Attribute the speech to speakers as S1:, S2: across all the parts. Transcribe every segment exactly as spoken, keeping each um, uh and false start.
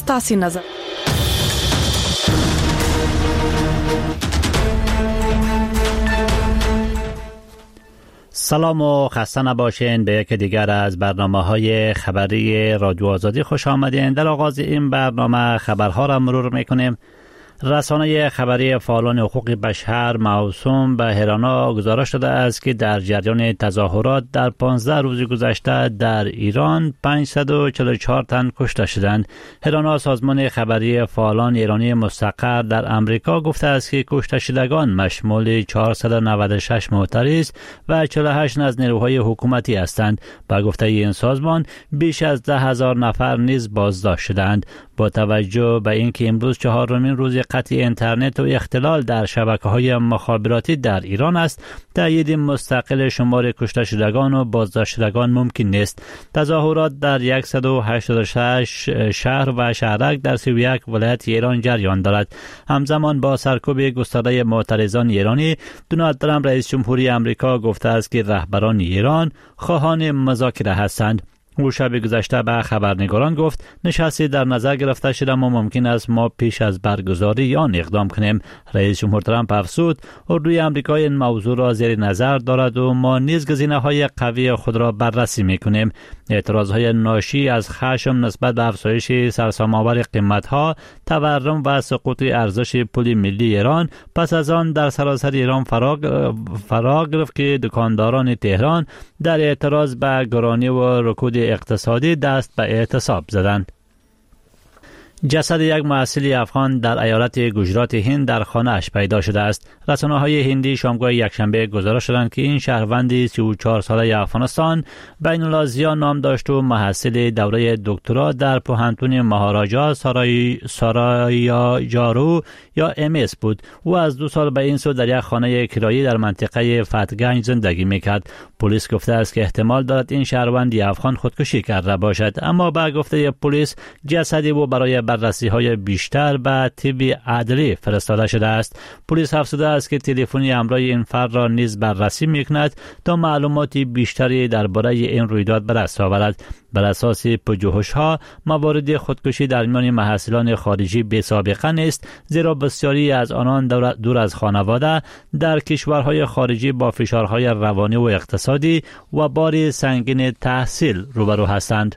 S1: ستاسي نظر.
S2: سلام و خسته نباشین. به یک دیگر از برنامه‌های خبری رادیو آزادی خوش آمدین. در آغاز این برنامه خبرها را مرور میکنیم. رسانه خبری فعالان حقوق بشر موسوم به هرانا گزارش داده است که در جریان تظاهرات در پانزده روز گذشته در ایران پانصد و چهل و چهار تن کشته شدند. هرانا سازمان خبری فعالان ایرانی مستقر در امریکا گفته است که کشته شدگان مشمول چهارصد و نود و شش معترض است و چهل و هشت از نیروهای حکومتی هستند. با گفته این سازمان بیش از ده هزار نفر نیز بازداشت شدند. با توجه به اینکه امروز چهارمین روز قطع اینترنت و اختلال در شبکه‌های مخابراتی در ایران است، تایید مستقل شمار کشته شدگان و بازداشت شدگان ممکن نیست. تظاهرات در صد و هشتاد و شش شهر و شهرک در سی و یک ولایت ایران جریان دارد. همزمان با سرکوب گسترده معترضان ایرانی، دونالد ترامپ رئیس جمهوری آمریکا گفته است که رهبران ایران خواهان مذاکره هستند. او شب گذشته به خبرنگاران گفت نشستی در نظر گرفته شده ما ممکن است ما پیش از برگزاری آن اقدام کنیم. رئیس جمهور ترامپ افزود اردوی آمریکا این موضوع را زیر نظر دارد و ما نیز گزینه‌های قوی خود را بررسی می‌کنیم. اعتراضهای ناشی از خشم نسبت به افزایش سرسام‌آور قیمت‌ها، تورم و سقوط ارزش پول ملی ایران پس از آن در سراسر ایران فرا گرفت که دکانداران تهران در اعتراض به گرانی و رکود اقتصادی دست به اعتصاب زدند. جسد یک محصل افغان در ایالت گجرات هند در خانه‌اش پیدا شده است. رسانه‌های هندی شامگاه یکشنبه گزارش دادند که این شهروند سی و چهار ساله افغانستان بین الازیا نام داشت و محصل دوره دکترا در پوهنتون مهاراجا سارای سارایاجارو یا ام اس بود. او از دو سال به این سو در یک خانه کرایی در منطقه فتحگنج زندگی میکرد. پلیس گفته است که احتمال دارد این شهروند افغان خودکشی کرده باشد، اما به گفته پلیس جسد او برای بررسی‌های بیشتر به طب عدلی فرستاده شده است. پلیس افزوده است که تلفنی همراه این فرد را نیز بررسی می‌کند تا معلومات بیشتری درباره این رویداد به دست آورد. بر اساس پژوهش‌ها موارد خودکشی در میان محصلان خارجی بی سابقه نیست، زیرا بسیاری از آنان دور از خانواده در کشورهای خارجی با فشارهای روانی و اقتصادی و بار سنگین تحصیل روبرو هستند.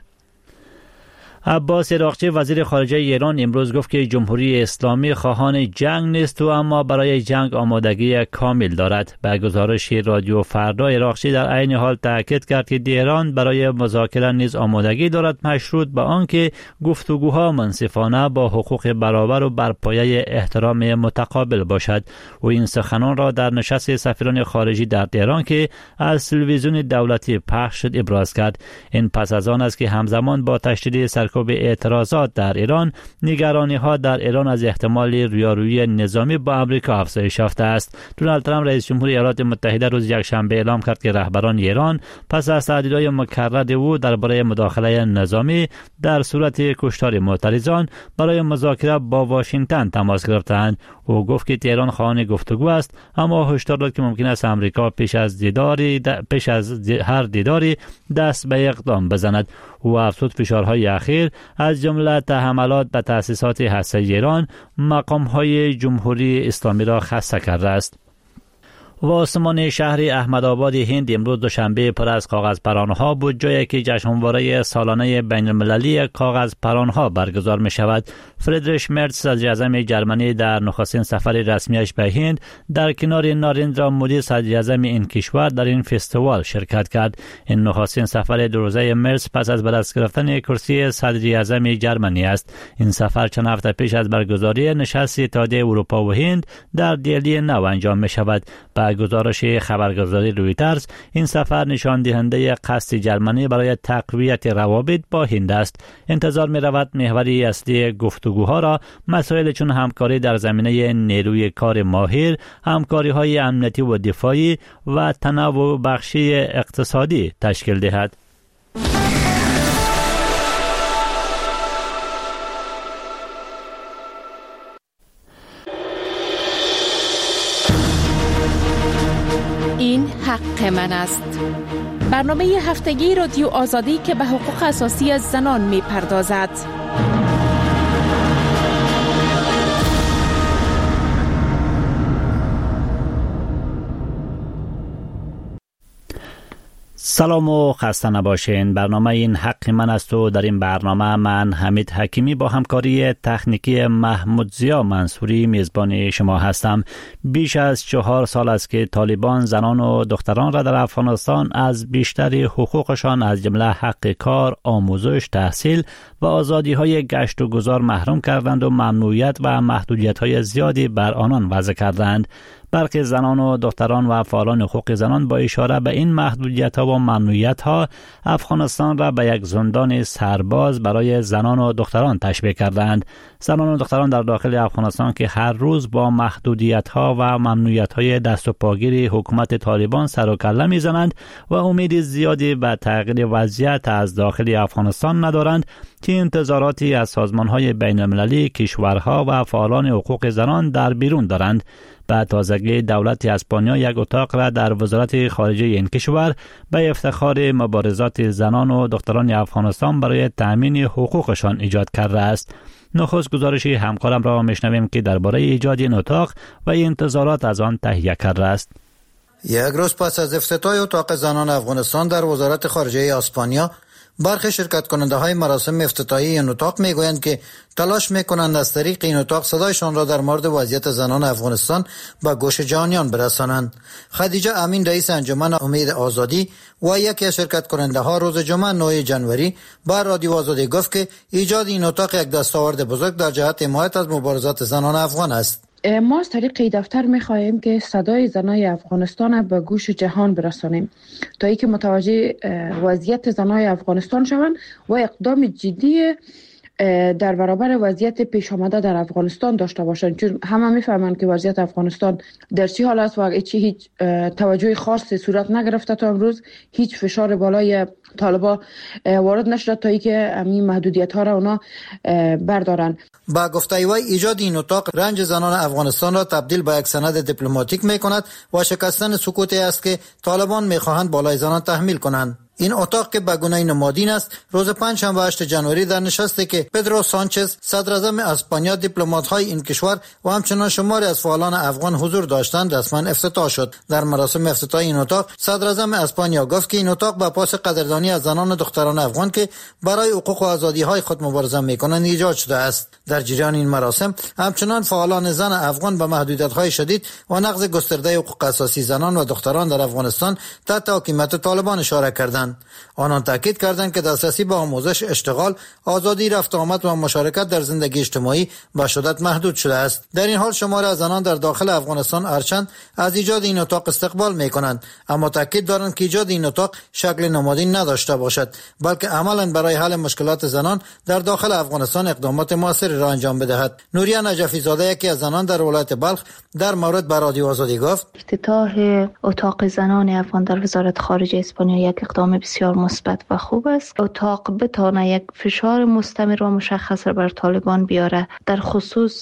S2: عباس عراقچی وزیر خارجه ایران امروز گفت که جمهوری اسلامی خواهان جنگ نیست و اما برای جنگ آمادگی کامل دارد. به گزارش رادیو فردا عراقچی در عین حال تاکید کرد که ایران برای مذاکره نیز آمادگی دارد، مشروط به آنکه گفتگوها منصفانه با حقوق برابر و بر پایه احترام متقابل باشد. و این سخنان را در نشست سفیران خارجی در تهران که از تلویزیون دولتی پخش شد ابراز کرد. این پس از آن است که همزمان با تشدید سرکوب به اعتراضات در ایران، نگرانی ها در ایران از احتمال رویارویی نظامی با آمریکا افزایش یافته است. دونالد ترامپ رئیس جمهور ایالات متحده روز یکشنبه اعلام کرد که رهبران ایران پس از تهدیدهای مکرر او درباره مداخله نظامی در صورت کشتار معترضان برای مذاکره با واشنگتن تماس گرفتند. او گفت که تهران خواهان گفتگو است، اما هشدار داد که ممکن است آمریکا پیش از دیداری پیش از هر دیداری دست به اقدام بزند. او افزود فشارهای اخیر از جمله حملات به تأسیسات هسته‌ای ایران مقام‌های جمهوری اسلامی را خسته کرده است. و آسمان شهر احمدآباد هند امروز دوشنبه پر از کاغذ پرانها بود، جایی که جشنواره سالانه بین المللی کاغذ پرانها برگزار می شود. فریدریش مرتز صدر اعظم جرمنی در نخستین سفر رسمیش به هند در کنار ناریندرا مودی صدر اعظم این کشور در این فستیوال شرکت کرد. این نخستین سفر دو روزه مرتز پس از به دست گرفتن کرسی صدر اعظم جرمنی است. این سفر چند هفته پیش از برگزاری نشست اتحادیه اروپا و هند در دهلی نو انجام می شود. با گزارش خبرگزاری رویترز، این سفر نشان دهنده قصد جرمنی برای تقویت روابط با هند است. انتظار می رود محوری اصلی گفتگوها را مسائل چون همکاری در زمینه نیروی کار ماهر، همکاری های امنیتی و دفاعی و تنوع بخشی اقتصادی تشکیل دهد.
S1: این حق من است. برنامه هفتگی رادیو آزادی که به حقوق اساسی زنان می پردازد.
S2: سلام و خسته نباشین. برنامه این حق من است و در این برنامه من حمید حکیمی با همکاری تکنیکی محمود زیا منصوری میزبان شما هستم. بیش از چهار سال است که طالبان زنان و دختران را در افغانستان از بیشتر حقوقشان از جمله حق کار، آموزش، تحصیل و آزادی های گشت و گذار محروم کردند و ممنوعیت و محدودیت های زیادی بر آنان وضع کردند. برخی زنان و دختران و فعالان حقوق زنان با اشاره به این محدودیت ها و ممنوعیت ها افغانستان را به یک زندان سرباز برای زنان و دختران تشبیه کردند. زنان و دختران در داخل افغانستان که هر روز با محدودیت ها و ممنوعیت های دست و پاگیر حکومت طالبان سر و کله میزنند و امید زیادی به تغییر وضعیت از داخل افغانستان ندارند که انتظاراتی از سازمان های بین المللی، کشورها و فعالان حقوق زنان در بیرون دارند. به تازگی دولت اسپانیا یک اتاق را در وزارت خارجه این کشور به افتخار مبارزات زنان و دختران افغانستان برای تأمین حقوقشان ایجاد کرده است. نخست گزارشی همکارم را میشنویم که درباره ایجاد این اتاق و انتظارات از آن تهیه کرده است.
S3: یک روز پس از افتتاح اتاق زنان افغانستان در وزارت خارجه اسپانیا، برخی شرکت کننده های مراسم افتتاحی این اتاق میگویند که تلاش میکنند از طریق این اتاق صدایشان را در مورد وضعیت زنان افغانستان به گوش جهانیان برسانند. خدیجه امین، رئیس انجمن امید آزادی و یکی از شرکت کننده ها، روز جمعه نه جنوری بر رادیو آزادی گفت که ایجاد این اتاق یک دستاورد بزرگ در جهت حمایت از مبارزات زنان افغان است.
S4: ما از طریق این دفتر می‌خواهیم که صدای زنای افغانستان به گوش جهان برسانیم تا اینکه متوجه وضعیت زنای افغانستان شوند و اقدام جدی در برابر وضعیت پیش آمده در افغانستان داشته باشند، چون همه میفهمند که وضعیت افغانستان در چه حال است و هیچ هیچ توجه خاصی صورت نگرفته تا امروز. هیچ فشار بالای طالبان وارد نشده تا اینکه همین محدودیت ها را اونا بردارن.
S3: با گفته وی ایجاد این اتاق رنج زنان افغانستان را تبدیل به یک سند دیپلماتیک میکند و شکستن سکوتی است که طالبان میخواهند بالای زنان تحمیل کنند. این اتاق که به گونه نمادین است، روز پنجشنبه هشت جنوری در نشستی که پدرو سانچز، صدر اعظم اسپانیا، دیپلمات‌های این کشور و همچنان شماری از فعالان افغان حضور داشتند رسما افتتاح شد. در مراسم افتتاح این اتاق، صدر اعظم اسپانیا گفت که این اتاق به پاس قدردانی از زنان و دختران افغان که برای حقوق و آزادی‌های خود مبارزه می‌کنند ایجاد شده است. در جریان این مراسم همچنان فعالان زن افغان به محدودیت‌های شدید و نقض گسترده حقوق اساسی زنان و دختران در افغانستان تحت حکومت طالبان اشاره کردند. آنان تاکید کردند که دسترسی به آموزش، اشتغال، آزادی رفت و آمد و مشارکت در زندگی اجتماعی به شدت محدود شده است. در این حال شماری از زنان در داخل افغانستان ارچند از ایجاد این اتاق استقبال می‌کنند، اما تاکید دارند که ایجاد این اتاق شکل نمادین نداشته باشد، بلکه عملاً برای حل مشکلات زنان در داخل افغانستان اقدامات موثری را انجام بدهد. نوریا نجفی زاده، یکی از زنان در ولایت بلخ، در مورد به رادیو آزادی گفت:
S5: افتتاح اتاق زنان افغان در وزارت خارجه اسپانیا یک اقدام بسیار مثبت و خوب است. اتاق بتونه یک فشار مستمر و مشخص بر طالبان بیاره در خصوص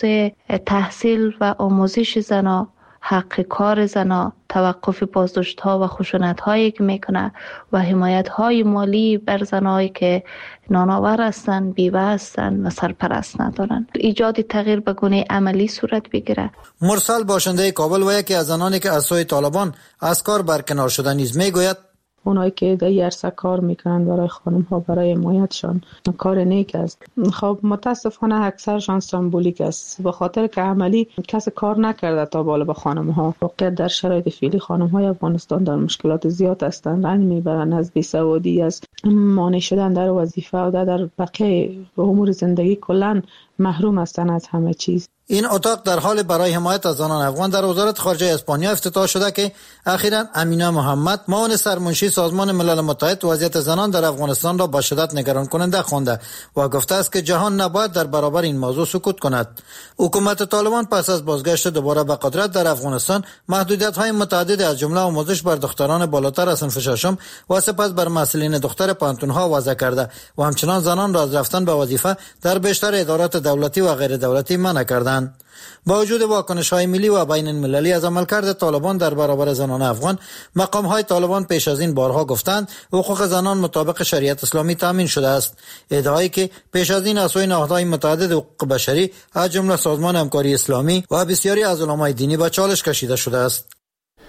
S5: تحصیل و آموزش زنا، حق کار زنا، توقف بازداشت ها و خشونت هایی که میکنه و حمایت های مالی بر زنایی که نانآور هستند، بیوه هستند و سرپرست ندارند. ایجاد تغییر به گونه عملی صورت بگیره.
S3: مرسل، باشنده کابل و یکی از زنانی که از سوی طالبان از کار برکنار شده نیز میگوید:
S6: اونایی که در عرصه کار میکنن برای خانم ها، برای حمایتشان، کار نیک است. خب متاسفانه اکثرشان سمبولیک است، به خاطر که عملی کس کار نکرده تا بالا به خانم ها. واقعا در شرایط فعلی خانم های افغانستان در مشکلات زیاد هستند، رنج میبرن از بیسوادی، از مانع شدن در وظیفه و در بقیه امور زندگی کلا محروم هستند از همه چیز.
S3: این اتاق در حال برای حمایت از زنان افغان در وزارت خارجه اسپانیا افتتاح شده که اخیراً امینا محمد، معاون سرمنشی سازمان ملل متحد، وضعیت زنان در افغانستان را با شدت نگران کننده خوانده و گفته است که جهان نباید در برابر این موضوع سکوت کند. حکومت طالبان پس از بازگشت دوباره به قدرت در افغانستان محدودیت‌های متعدد از جمله آموزش بر دختران بالاتر از صنف ششم و سپس بر مسئولین دختر پانتون‌ها وضع کرده و همچنان زنان را از رفتن به وظیفه در بیشتر ادارات دولتی و غیر دولتی منع کردند. با وجود واکنش‌های ملی و بین المللی از عملکرد طالبان در برابر زنان افغان، مقام‌های طالبان پیش از این بارها گفتند حقوق زنان مطابق شریعت اسلامی تامین شده است. ادعایی که پیش از این از سوی نهادهای متعدد حقوق بشری از جمله سازمان همکاری اسلامی و بسیاری از علمای دینی به چالش کشیده شده است.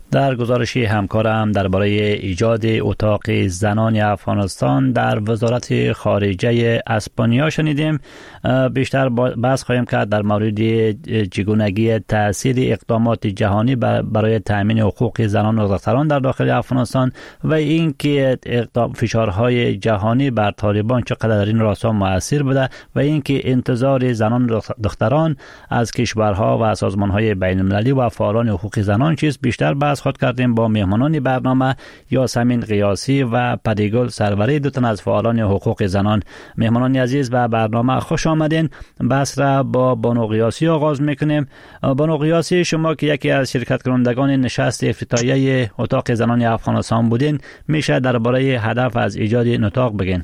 S2: در گزارشی همکارم درباره ایجاد اتاق زنان افغانستان در وزارت خارجه اسپانیا شنیدیم. بیشتر بحث خواهیم کرد در مورد چگونگی تاثیر اقدامات جهانی برای تامین حقوق زنان و دختران در داخل افغانستان و اینکه فشارهای جهانی بر طالبان چقدر در این راستا مؤثر بوده و اینکه انتظار زنان و دختران از کشورها و سازمانهای بین المللی و فعالان حقوق زنان چیست. بیشتر بحث خود کردیم با مهمانان برنامه یاسمین قیاسی و پریگل سروری، دو تن از فعالان حقوق زنان. مهمانان عزیز به برنامه خوش آمدین. بحث را با بانو قیاسی آغاز میکنیم. بانو قیاسی، شما که یکی از شرکت کنندگان نشست افتتاحیه اتاق زنان افغانستان بودین، میشه درباره هدف از ایجاد این اتاق بگین؟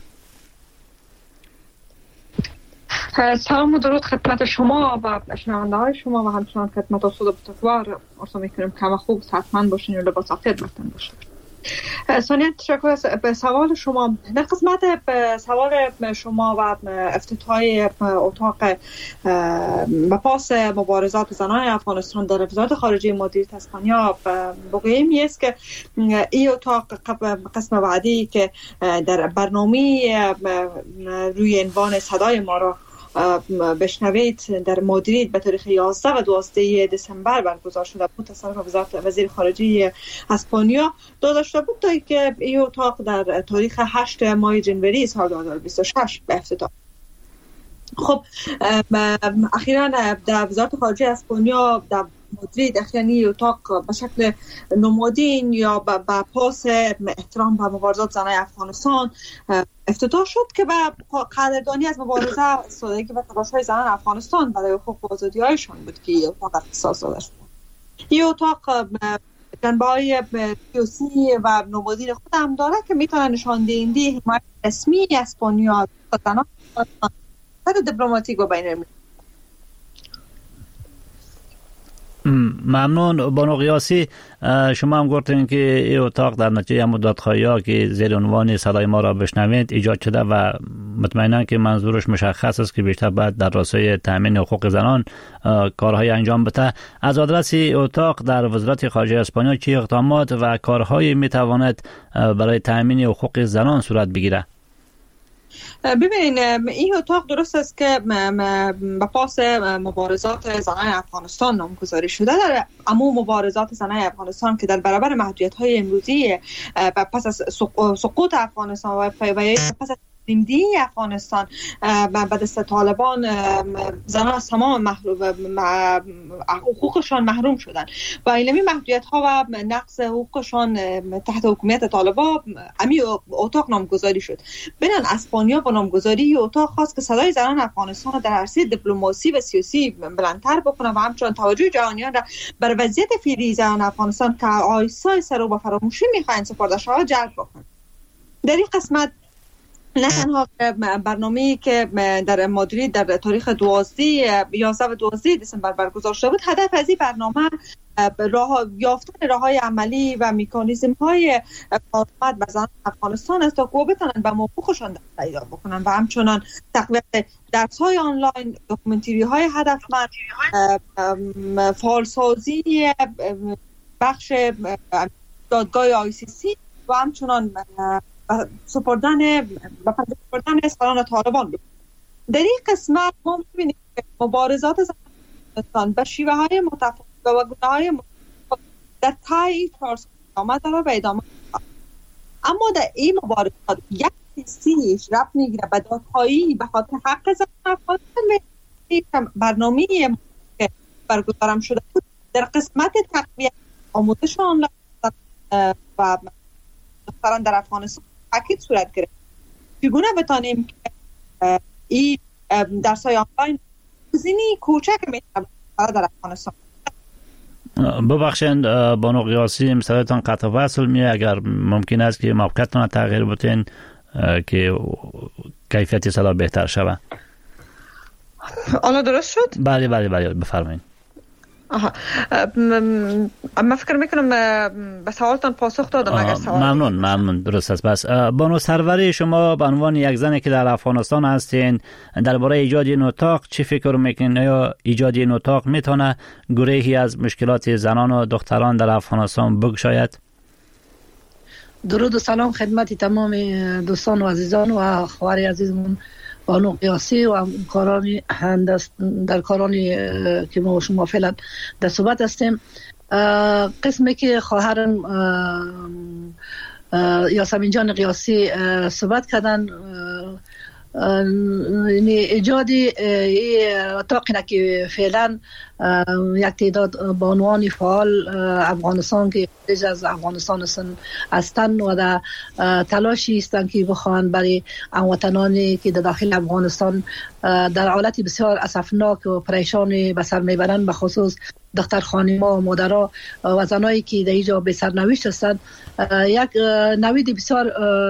S7: سلام و درود خدمت شما و شنونده های شما و همچنان خدمت اصول بزرگوار ارسا میکنیم که همه خوب صحتمند باشین و لباس عافیت بستن باشین. ثانیاً تشکر به سوال شما. در قسمت به سوال شما و افتتاحی اتاق و پاس مبارزات زنان افغانستان در وزارت خارجه مدیریت اسپانیا بگوییم است که این اتاق قسم بعدی که در برنامه روی عنوان صدای ما را بشنوید در مادرید به تاریخ یازده و دوازده دسامبر برگزار شده بود تصرف وزارت وزیر خارجه اسپانیا داده شده بود تا که این اتاق در تاریخ هشت ماه جنوری سال دو هزار و بیست و شش به افتتاح. خب اخیراً در وزارت خارجه اسپانیا در مادرید اخیراً اتاق به شکل نمادین یا به پاس احترام به مبارزات زنان افغانستان افتتاح شد که به قدردانی از مبارزه سادگی و تلاش‌های زنان افغانستان برای حقوق و آزادی‌هایشان بود که این اتاق اختصاص داده شد. این اتاق جنبه‌های سیاسی و نمادین خود هم داره که میتونه نشان دهنده حمایت رسمی اسپانیا از زنان و دیپلماتیک و بین‌المللی.
S2: ممنون بانو قیاسی. شما هم گفتین که این اتاق در نتیجه مدت‌خواهی‌ها که زیر عنوان صدای ما را بشنوید ایجاد شده و مطمئنا که منظورش مشخص است که بیشتر باید در راستای تامین حقوق زنان کارهای انجام بده. از آدرس اتاق در وزارت خارجه اسپانیا چه اقدامات و کارهایی میتواند برای تامین حقوق زنان صورت بگیره؟
S7: ببینید این اتاق درست است که به پاس مبارزات زنان افغانستان نامگذاری شده. در عموم مبارزات زنان افغانستان که در برابر محدودیت‌های امروزی پس از سقوط افغانستان و پس از زندگی افغانستان به دست طالبان زنان از تمام محروم حقوقشان محروم شدند و اینمی محدودیت ها و نقص حقوقشان تحت حکومت طالبان امی اتاق نامگذاری شد. بنان اسپانیا با نامگذاری اتاق خواست که صدای زنان افغانستان در عرصه دیپلماسی و سیاسی بلندتر بکنه و همچنان توجه جهانیان را بر وضعیت فعلی زنان افغانستان که آیسا آیسا رو با فراموشی میخواهند سپرده شود جلب بکنه. در این قسمت نه تنها برنامه‌ای که در مادرید در تاریخ دوازده یازده و دوازده دسامبر برگزار شده بود، هدف از این برنامه راه یافتن راه‌های عملی و مکانیزم‌های مقاومت به زنان افغانستان است تا که بتوانند به حقوقشان پیدا بکنند و همچنان تقویت درس‌های آنلاین، دکومنتری‌های هدفمند، فعالسازی بخش دادگاه آی سی سی و همچنان سپردن و سپردن سالان طالبان بود. در این قسمت ما می‌بینیم که مبارزات زنان به شیوه های متفاوت و گونه های متفاوت در طی چهار سال ادامه داره و ادامه داره. اما در این مبارزات یک حسیش ربط میگیره به دادخواهی به خاطر حق زنان افغانستان. برنامه که برگزارم شده بود در قسمت تقویت آموزش آنلاین و دختران در افغانستان اکید صورت گرفت. چگونه بتانیم که این درس‌های آنلاین گزینه‌ای کوچک میتونه در افغانستان.
S2: ببخشید بانو قیاسی مثلتان قطع وصل می اگر ممکن است که موقعتان تغییر بتین که کیفیت صدا بهتر شود.
S7: آنها درست شد؟
S2: بله بله بله بفرمایید.
S7: آها. من فکر میکنم به سوالتان پاسخ دادم. اگر سوال
S2: ممنون ممنون درست است. بس بانو سروری، شما به عنوان یک زنی که در افغانستان هستین درباره ایجاد این اتاق چی فکر میکنین؟ یا ایجاد این اتاق میتونه گریهی از مشکلات زنان و دختران در افغانستان بگشاید؟
S8: درود و سلام خدمت تمام دوستان و عزیزان و خواهر عزیزمون بانو قیاسی و کاران در کارانی که ما و شما فعلا در صحبت هستیم. قسمی که خواهرم یاسمین جان قیاسی صحبت کردن، ایجاد اتاقی که فعلا یک تعداد بانوان فعال افغانستان که خارج از افغانستان هستند و در تلاشی هستند که بخواهند برای هموطنانی که در داخل افغانستان در حالت بسیار اسفناک و پریشان به سر میبرند، به خصوص دختر خانم‌ها و مادرها و زنایی که در اینجا به سرنوشت هستند، یک نوید بسیار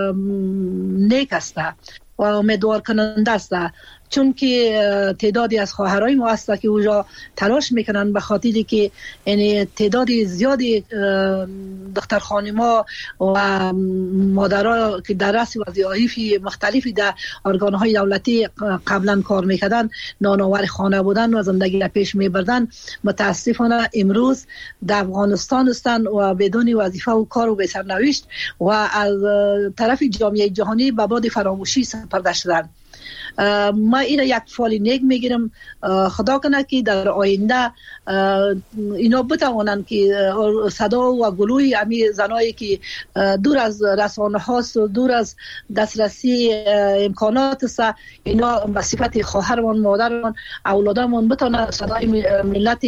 S8: نیک است و امیدوار کننده است، چون که تعدادی از خواهرای ما هست که اونجا تلاش میکنن به خاطری که یعنی تعدادی زیادی دختر خانم‌ها و مادرها که در رأس وظایف مختلفی در ارگان‌های دولتی قبلا کار میکردن، نانآور خانه بودن و زندگی را پیش میبردن، متاسفانه امروز در افغانستان هستند و بدون وظیفه و کار و به سرنوشت و از طرف جامعه جهانی به باد فراموشی سپرده شدند. ما این یک فعال نیک میگیرم، خدا کنه که در آینده اینا بتوانند که صدا و گلوی امی زنایی که دور از رسانه هاست و دور از دسترسی امکانات است، اینا به صفت خواهرمان، مادرمان، اولادمان بتونن صدای ملت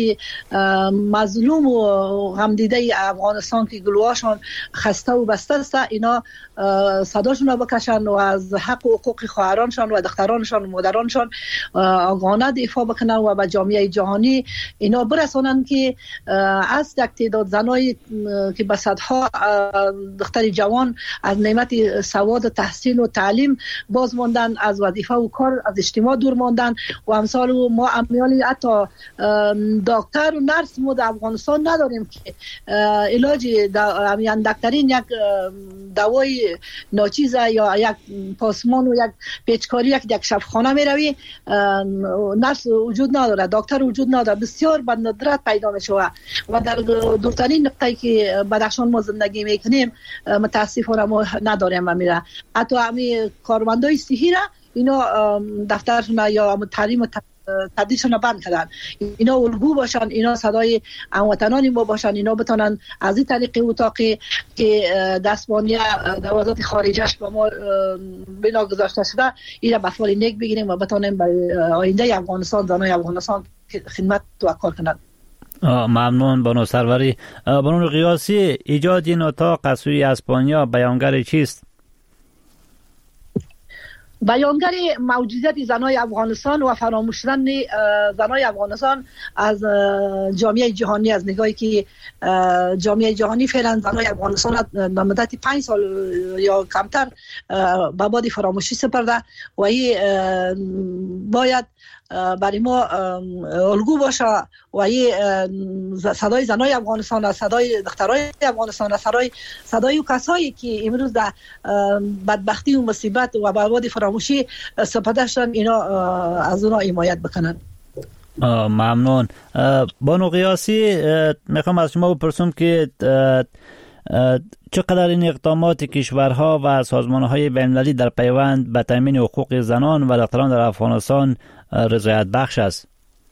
S8: مظلوم و غمدیده افغانستان که گلوهاشون خسته و بسته است، اینا صداشون رو بکشن و از حق و حقوق خواهرانشان و دخترانشان و مادرانشان آگاهانه دفاع بکنن و به جامعه جهانی اینا برسانن که از یک تعداد زنای که به صدها دختر جوان از نعمت سواد، تحصیل و تعلیم باز ماندن، از وظیفه و کار، از اجتماع دور ماندن و امثال ما امیالی حتی دکتر و نرس ما در افغانستان نداریم که علاج امیان دکترین یک دوای ناچیزه یا یک پاسمان و یک پیچکاری یک یک شفاخانه می روی، نرس وجود نداره، دکتر وجود نداره، بسیار به ندرت پیدا می شود و در دورترین نقطه‌ای که بدخشان ما زندگی میکنیم متاسفانه ما نداریم و میره. حتی همین کارمندای صحی را اینا دفترشون یا تعلیم تدریسشون بند کردن، اینا الگو باشن، اینا صدای هموطنان ما باشن، اینا بتونن از این طریق اتاقی که دستبانی در وزارت خارجهش به ما بنا گذاشته شده اینا به فعال نیک بگیریم و بتونیم برای آینده افغانستان، زنای افغانستان خدمت و کار کنند.
S2: ممنون بانو سروری. بانو قیاسی، ایجاد این اتاق از سوی اسپانیا بیانگر چیست؟
S8: بیانگر موجودیت زنای افغانستان و فراموش شدن زنای افغانستان از جامعه جهانی، از نگاهی که جامعه جهانی فعلا زنای افغانستان در مدت پنج سال یا کمتر به باد فراموشی سپرده و این باید برای ما الگو باشه و این صدای زنای افغانستان، صدای دخترای افغانستان، صدای صدای کسایی که امروز در بدبختی و مصیبت و برباد فراموشی سپرده شدن، اینا از اونا حمایت بکنن.
S2: ممنون. بانو قیاسی، میخوام از شما بپرسم که چقدر این اقدامات کشورها و سازمانهای بین‌المللی در پیوند به تامین حقوق زنان و دختران در افغانستان رضایت بخش است؟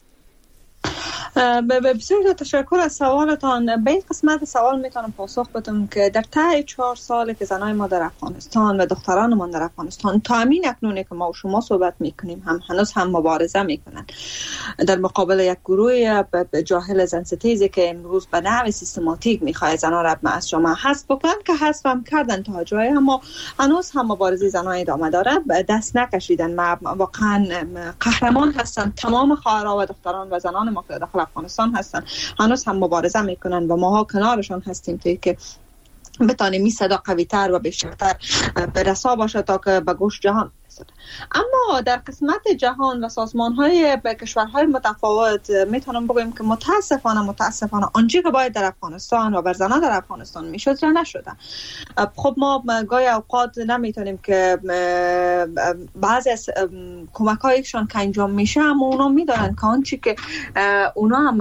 S7: بسیار تشکر از سوالتان. به این قسمت سوال میتونم پاسخ بدم که در طی چهار سالی که زنای ما در افغانستان و دختران ما در افغانستان تا همین اکنونی که ما و شما صحبت میکنیم هم هنوز هم مبارزه میکنن در مقابل یک گروه جاهل زنستیزی که امروز به نحو سیستماتیک میخواد زنان را از جامعه حذف بکنن، که حذف هم کردن تا جای، اما هنوز هم مبارزه زنان ادامه داره، دست نکشیدن. ما واقعا قهرمان هستن تمام خواهرها و دختران و زنان ما که داخل افغانستان هستن، هنوز هم مبارزه میکنن و ماها کنارشان هستیم تا که بتانیم این صدا قوی تر و بیشتر برسا باشه تا که به گوش جهان متاسفانه. اما در قسمت جهان و سازمان‌های کشورهای متفاوت میتونم بگم که متاسفانه متاسفانه آنچه که باید در افغانستان و بر زنان در افغانستان میشد را نشده. خب ما گاهی اوقات نمیتونیم که بعضی از کمک‌هایشان که انجام میشه اما اونا میدونن که آنچه که اونا هم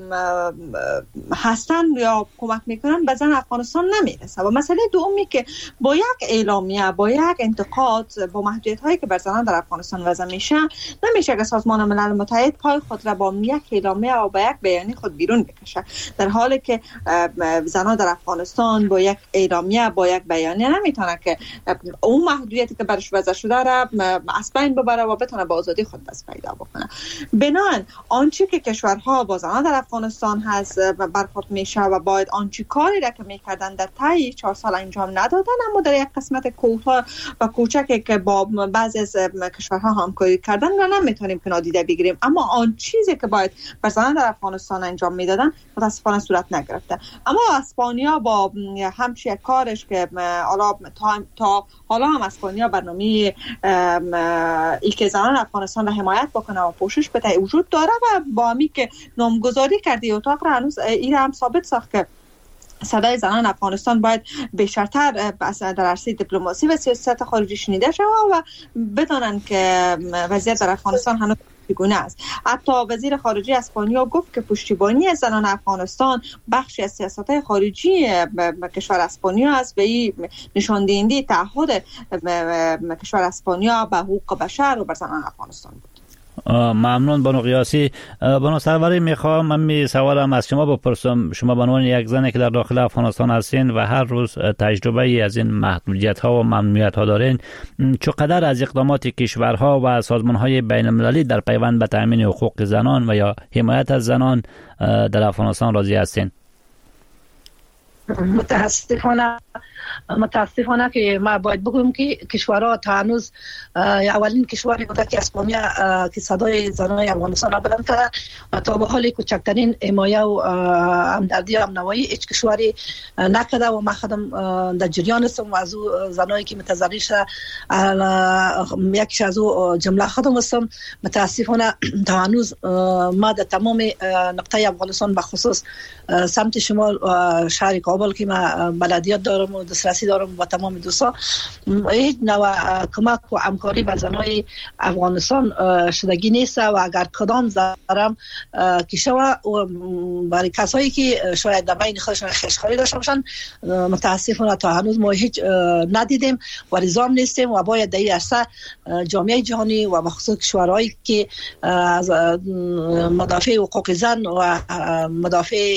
S7: هستن یا کمک میکنن به زن افغانستان نمیرسه. و مسئله دومی که با یک اعلامیه با یک انتقاد با محدودیت‌هایی که بر زنان در افغانستان وضع میشه نمیشه که سازمان ملل متحد پای خود را با یک اعلامیه و با یک بیانیه خود بیرون بکشه، در حالی که زنان در افغانستان با یک اعلامیه با یک بیانیه نمیتونه که اون محدودیتی که برش وضع شده را از بین ببره و بتونه با آزادی خود دست پیدا بکنه. بنابراین آنچه که کشورها با زنان در افغانستان هست برخورد میشه و باید آنچه کاری را که میکردن در طی چهار سال انجام ندادن، اما در یک قسمت کوتاه و کوچکی که با بعضی از کشورها همکاری کردن را نمیتونیم که نادیده بگیریم. اما آن چیزی که باید بر زنان در افغانستان انجام میدادن متاسفانه صورت نگرفته. اما اسپانیا با همچین کارش که حالا تا, تا حالا هم اسپانیا برنامه ای که زنان افغانستان را حمایت بکنه و پوشش بده وجود داره و با همی که نامگذاری کرده اتاق را هنوز این هم ثابت ساخت که صدای زنان افغانستان باید بیشتر در عرصه دیپلماسی و سیاست خارجی شنیده شود و بدانن که وضعیت در افغانستان هنوز چگونه است. حتی وزیر خارجه اسپانیا گفت که پشتیبانی زنان افغانستان بخشی از سیاست خارجی کشور اسپانیا است و این نشان دهنده تعهد کشور اسپانیا به حقوق بشر و بر زنان افغانستان بود.
S2: ممنون بانو قیاسی. بانو سروری میخوام من می سوالم از شما بپرسم. شما به عنوان یک زنی که در داخل افغانستان هستین و هر روز تجربه ای از این محدودیت ها و ممنوعیت ها دارین، چقدر از اقدامات کشورها و سازمان های بین المللی در پیوند به تامین حقوق زنان و یا حمایت از زنان در افغانستان راضی هستین؟
S8: متاسفانه متاسفانه که ما باید بگویم که کشورها تا هنوز اولین کشوری بوده که اسپانیا که صدای زنان افغانستان را بلند کرده و تا به حال کوچکترین حمایه و همدردی و همنوایی هیچ کشوری نکرده و ما خودم در جریان هستم و از او زنایی که متضرر شده یکیش از او جمله خودم هستم. متاسفانه تا هنوز ما در تمام نقطه افغانستان بخصوص سمت شمال شهر کابل که ما بلدیات دارم و دسترسی دارم با تمام دوستا، هیچ نوع کمک و همکاری بر زنای افغانستان شدگی نیست و اگر کدام ضررم که شوه برای کسایی که شاید در بین خودشان خشخاری داشته باشن متاسفانه تا هنوز ما هیچ ندیدیم و رضام نیستیم و باید در این عرصه جامعه جهانی و بخصوص کشورهایی که از مدافع حقوق زن و مدافع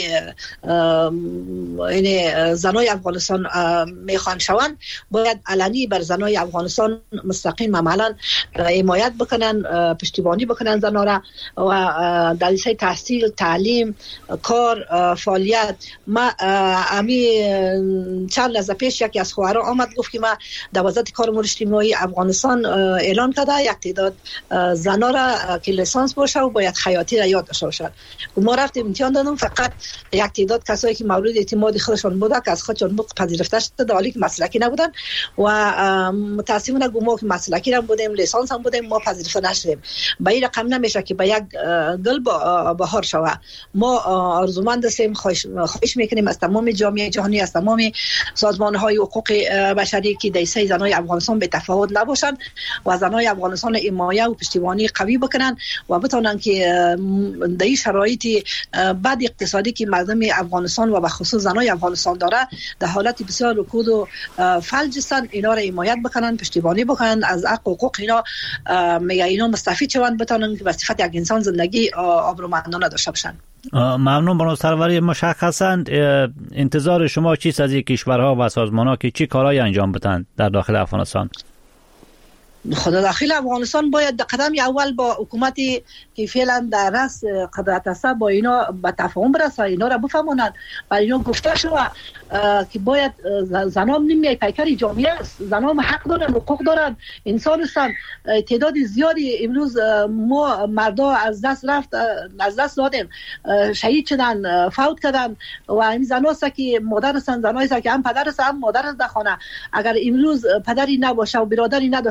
S8: این زنای افغانستان میخوان شوند باید علنی بر زنای افغانستان مستقیم عملا حمایت بکنن، پشتیبانی بکنن زنها را و در حوزه تحصیل، تعلیم، کار، فعالیت. ما امی چند لحظه پیش یکی از خواهران آمد گفت که ما در وزارت کار امور اجتماعی افغانستان اعلان کرده یک تعداد زنها را که لیسانس باشه و باید خیاطی را یاد داشته باشند. ما رفتیم امتحان دادیم، فقط یک تعداد کسایی که مورد اعتماد خودشان بوده که از خودشان پذیرفته شده در حالی که مسلکی نبودن و متاسفانه ما که مسلکی هم بودیم لیسانس هم بودیم ما پذیرفته نشدیم. به این رقم نمیشه که به یک گل بهار شوه. ما آرزومند هستیم، خواهش خواهش میکنیم از تمام جامعه جهانی، از تمام سازمان های حقوق بشری که در سه زنای افغانستان به تفاوت نباشند و زنای افغانستان حمایت و پشتیبانی قوی بکنن و بتونن که در این شرایط بد اقتصادی که مردم افغانستان و به خصوص زنای افغانستان داره در حالت بسیار رکود و فلج هستند، اینا را حمایت بکنن، پشتیبانی بکنن، از حق و حقوق اینا میگه اینا مستفید شوند، بتونن که به صفت یک انسان زندگی آبرومندانه داشته باشن.
S2: ممنون بانو سروری. مشخصاً انتظار شما چیست از این کشورها و سازمان‌ها که چی کارهایی انجام بدن در داخل افغانستان؟
S8: خدا داخل افغانستان باید قدم اول با حکومتی که فعلا در رأس قدرت است با اینا به تفاهم برسه، اینا را بفهمونن. برای اینا گفته شده که باید زنان نمیای پیکر جامعه است، زنان حق دارن، حقوق دارن، انسان هستن. تعداد زیادی امروز ما مردا از دست رفت، از دست دادیم، شهید شدن، فوت کردن و این زنا است که مادر هستن، زنایی است که هم پدر است هم مادر است در خانه. اگر امروز پدری نباشه و برادری نداشته باشن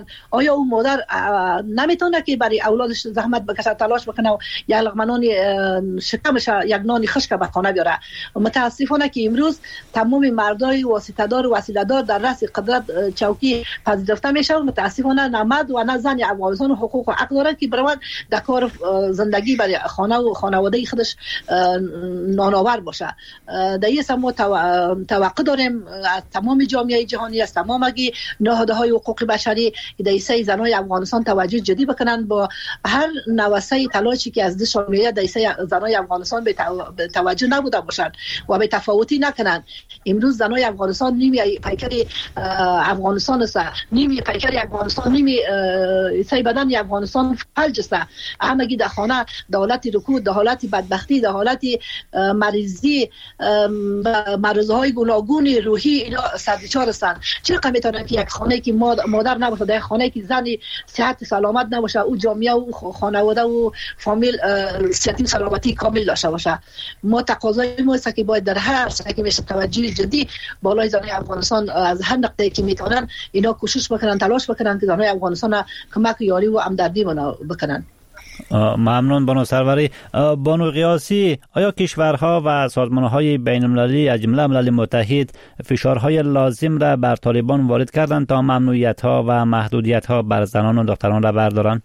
S8: باشند، آیا اون مادر نمیتونه که برای اولادش زحمت بکشه، تلاش بکنه و یک لقمه شکمش یک نان خشک به خانه بیاره؟ متاسفانه که امروز تمام مردای واسطه دار و وسیله دار در رأس قدرت چوکی پذیرفته میشه و متاسفانه نه مرد و نه زن افغانستان حقوق و حق دارن که برای در کار زندگی برای خانه و خانواده خودش نانآور باشه. در این سمو توقع داریم از تمام جامعه جهانی، از تمام نهادهای های حقوق بشری در این سه زنای افغانستان توجه جدی بکنن، با هر نوسه تلاشی که از دست میاد در این سه زنای افغانستان به توجه نبوده باشند و به تفاوتی نکنن. امروز زنای افغانستان نیمی پیکر افغانستان است، نیمی پیکر افغانستان، نیمی سه بدن افغانستان فلج است. همگی در خانه در حالت رکود، در حالت بدبختی، در حالت مریضی، مرزهای گوناگون روحی اینا سرچار هستند. چرا میتونه که یک خانه که مادر نباشه، در خانه که زن صحت سلامت نباشه، او جامعه و خانواده و فامیل صحت سلامتی کامل داشته باشه؟ ما تقاضای ما است که باید در هر سطحی که میشه توجه جدی بالای زنای افغانستان از هر نقطه‌ای که میتونن اینا کوشش بکنن، تلاش بکنن که زنای افغانستان کمک یاری و همدردی بکنن.
S2: ممنون بانو سروری. بانو قیاسی، آیا کشورها و سازمانهای بین المللی از جمله ملل متحد فشارهای لازم را بر طالبان وارد کردند تا ممنوعیت‌ها و محدودیت‌ها بر زنان و دختران را بردارند؟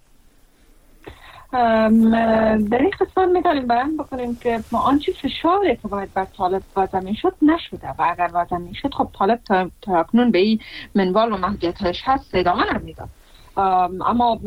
S7: در این قسمت میتونیم بیان بکنیم که ما آنچه فشاری که باید بر طالب وضع میشد نشده و اگر وضع میشد خب طالب تا, تا اکنون به این منوال و محدودیت‌هاش هست ادامه نمیداد. اما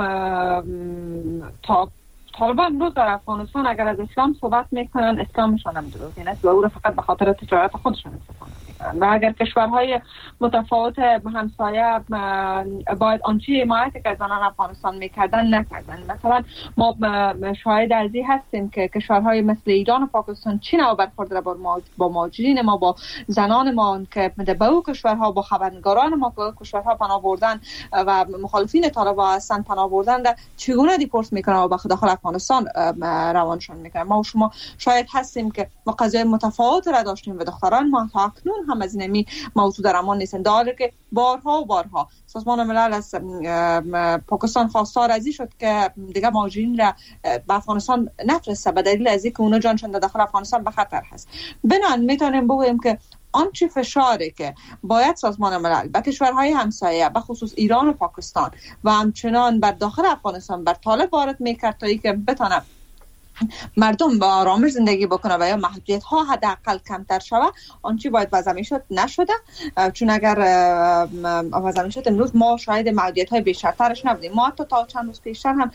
S7: تا طالبان امروز در افغانستان اگر از اسلام صحبت میکنن، اسلامشان هم دروغین است و او را فقط به خاطر تجارت خودشان استفاده میکنن. و اگر کشورهای متفاوت همسایه باید آنچه حمایت که زنان افغانستان میکردن نکردن. مثلا ما شاهد از این هستیم که کشورهای مثل ایران و پاکستان چی نوع برخورد با مهاجرین ما، با زنان ما که به او کشورها، با خبرنگاران ما که کشورها پناه بردن و مخالفین طالبان هستند پناه بردن، چگونه دیپورت میکنن و به داخل افغانستان روانشان میکنن. ما و شما شاید هستیم که ما قضیه متفاوت را داشتیم و دختران ما تا اکنون هم از اینمی موضوع در امان نیستند. داره که بارها و بارها سازمان ملل از پاکستان خواستار ازی شد که دیگه مهاجرین را به افغانستان نفرسته به دلیل از اینکه اونا جانشان در داخل افغانستان به خطر هست. بنان میتونیم بگوییم که آنچه فشاری که باید سازمان ملل به کشورهای همسایه به خصوص ایران و پاکستان و همچنان بر داخل افغانستان بر طالب وارد میکرد تا اینکه بتونه مردم با آرامش زندگی بکنه و یا محدودیت ها حداقل کمتر شود، آنچه باید وضع میشد نشده. چون اگر وضع میشد امروز ما شاید محدودیت های بیشترش نبودیم. ما حتی تا چند روز پیشتر هم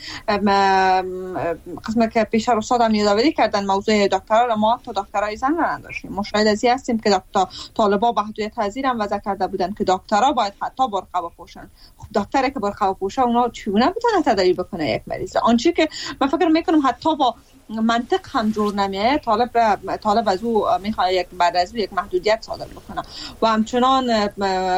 S7: قسمت که پیشتر استاد هم یادآوری کردن موضوع دکترا را، ما حتی دکترای زن را نداشتیم. ما شاید از این هستیم که دکتر طالبا محدودیت پذیر هم وضع کرده بودن که دکترا باید حتی برقه بپوشن. خب دکتری که برقه بپوشه اونا چگونه میتونه تداوی بکنه یک مریض؟ آنچه که من فکر میکنم حتی با منطق هم جور نمیه. طالب طالب از او میخواد یک بعد از یک محدودیت صادر بکنه و همچنان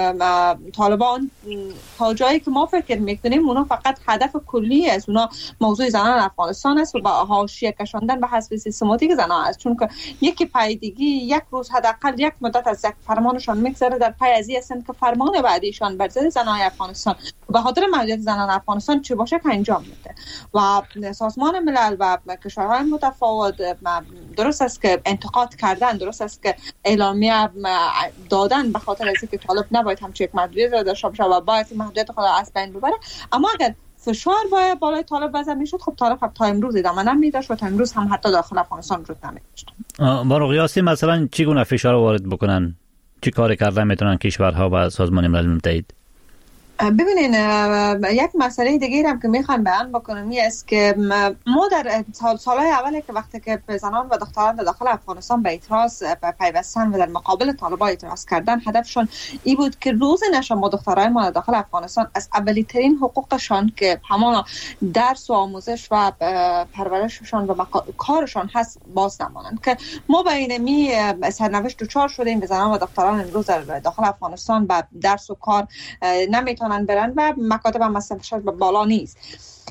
S7: طالبان تا جایی که ما فکر میکنیم اونا فقط هدف کلی است، اونا موضوع زنان افغانستان است و با حاشیه کشاندن به حسب سیستماتیک زنان است. چون که یکی پیدگی یک روز حداقل یک مدت از یک فرمانشان میگذره در پی ازی هستند که فرمان بعدیشان بر ضد زنان افغانستان به خاطر محدودیت زنان افغانستان چه باشه که انجام میده. و سازمان ملل و کشورهای متفاوت درست است که انتقاد کردن، درست است که اعلامیه دادن به خاطر اینکه طالب نباید همچین یک محدودیت را داشته باشه و باید محدودیت خود از بین ببره. اما اگر فشار باید بالای طالب وضع میشد، خب طالب تا امروز ادامه نمیداشت و تا امروز هم حتی داخل افغانستان وجود نمیداشت.
S2: بانو قیاسی، مثلا چگونه فشار وارد بکنن؟ چی کار کردن میتونن کشورها و سازمان ملل متحد؟
S7: ببینین یک مسئله دیگه هم که میخوام بیان بکنم این است که ما در سال سالهای اولی که وقتی که زنان و دختران در داخل افغانستان به اعتراض پیوستن و در مقابل طالبان اعتراض کردن، هدفشون این بود که روز نشان با دخترای ما در داخل افغانستان از اولی ترین حقوقشان که همان درس و آموزش و پرورششان و کارشان هست باز نمانند. که ما به این می سرنوشت دچار شدیم، زنان و دختران امروز در داخل افغانستان با درس و کار نمیتونن برن و مکاتب هم مثلا بالا نیست.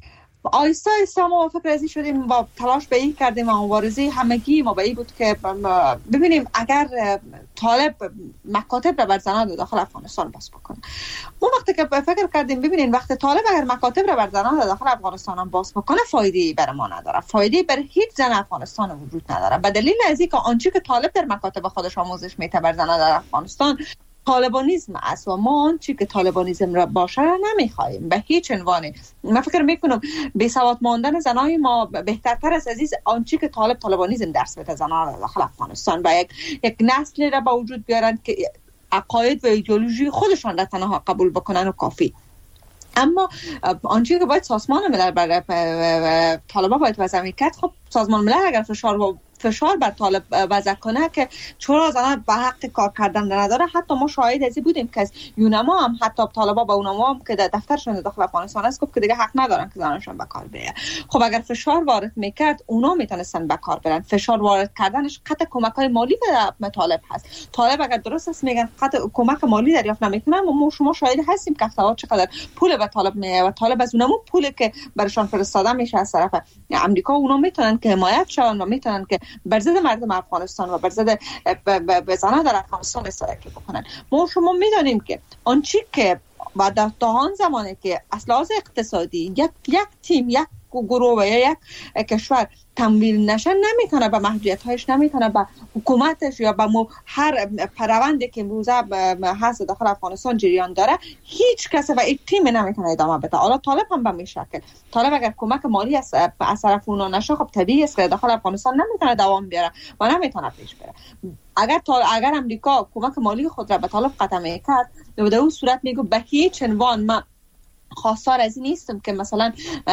S7: آیسته آیسته ما فکر ازی شدیم با تلاش به این کردیم و مبارزه همگی ما به این بود که ببینیم اگر طالب مکاتب را بر زنان داخل افغانستان باز بکنه. ما وقتی که فکر کردیم ببینین وقتی طالب اگر مکاتب را بر زنان داخل افغانستان باز بکنه فایده‌ای برای ما نداره، فایده‌ای برای هیچ زن افغانستان وجود نداره. به دلیل از اینکه آنچه که طالب در مکاتب خودش آموزش میده بر زنان در افغانستان طالبانیسم است و ما آنچه که طالبانیسم را باشه را نمیخواهیم به هیچ عنوانی. من فکر میکنم بی سواد ماندن زنای ما بهترتر است عزیز آنچه که طالب طالبانیسم درس بده زنان داخل افغانستان و یک یک نسلی را با وجود بیارن که عقاید و ایدئولوژی خودشان را تنها قبول بکنن و کافی. اما آنچه که باید سازمان ملل برای طالبان باید وضع میکرد، خب سازمان ملل اگر فشار و فشار بر طالب وضع کنه که چرا زنان به حق کار کردن نداره. حتی ما شاهد ازی بودیم که از یونما هم حتی طالبا با اونما هم که در دفترشون داخل افغانستان است گفت که دیگه حق ندارن که زنانشون به کار بیان. خب اگر فشار وارد میکرد اونا میتونستن به کار برن. فشار وارد کردنش قطع کمک‌های مالی به طالب هست. طالب اگر درست است میگن قطع کمک مالی دریافت نمیکنن، ما شما شاهد هستیم که افتاد چقدر پول به طالب میاد و طالب از اونمون پولی که برشان فرستاده میشه از طرف امریکا اونا میتونن که حمایت شون و میتونن که بر ضد مردم افغانستان و بر ضد زنان در افغانستان استفاده بکنن. ما شما میدانیم که آنچه که بعد در تا زمانی که اصلاح اقتصادی یک یک تیم یک گروه و یک کشور تمویل نشه نمیتونه به محدودیت‌هایش، نمیتونه به حکومتش یا به هر پروندی که امروزه هست داخل افغانستان جریان داره هیچ کس و این تیم نمیتونه ادامه بده. حالا طالب هم به این شکل، طالب اگر کمک مالی از از طرف اونا نشه خب طبیعی است که داخل افغانستان نمیتونه دوام بیاره و نمیتونه پیش بره. اگر طالب اگر امریکا کمک مالی خود را به طالب قطع میکرد در اون صورت میگه به هیچ عنوان من خواستار از این نیستم که مثلا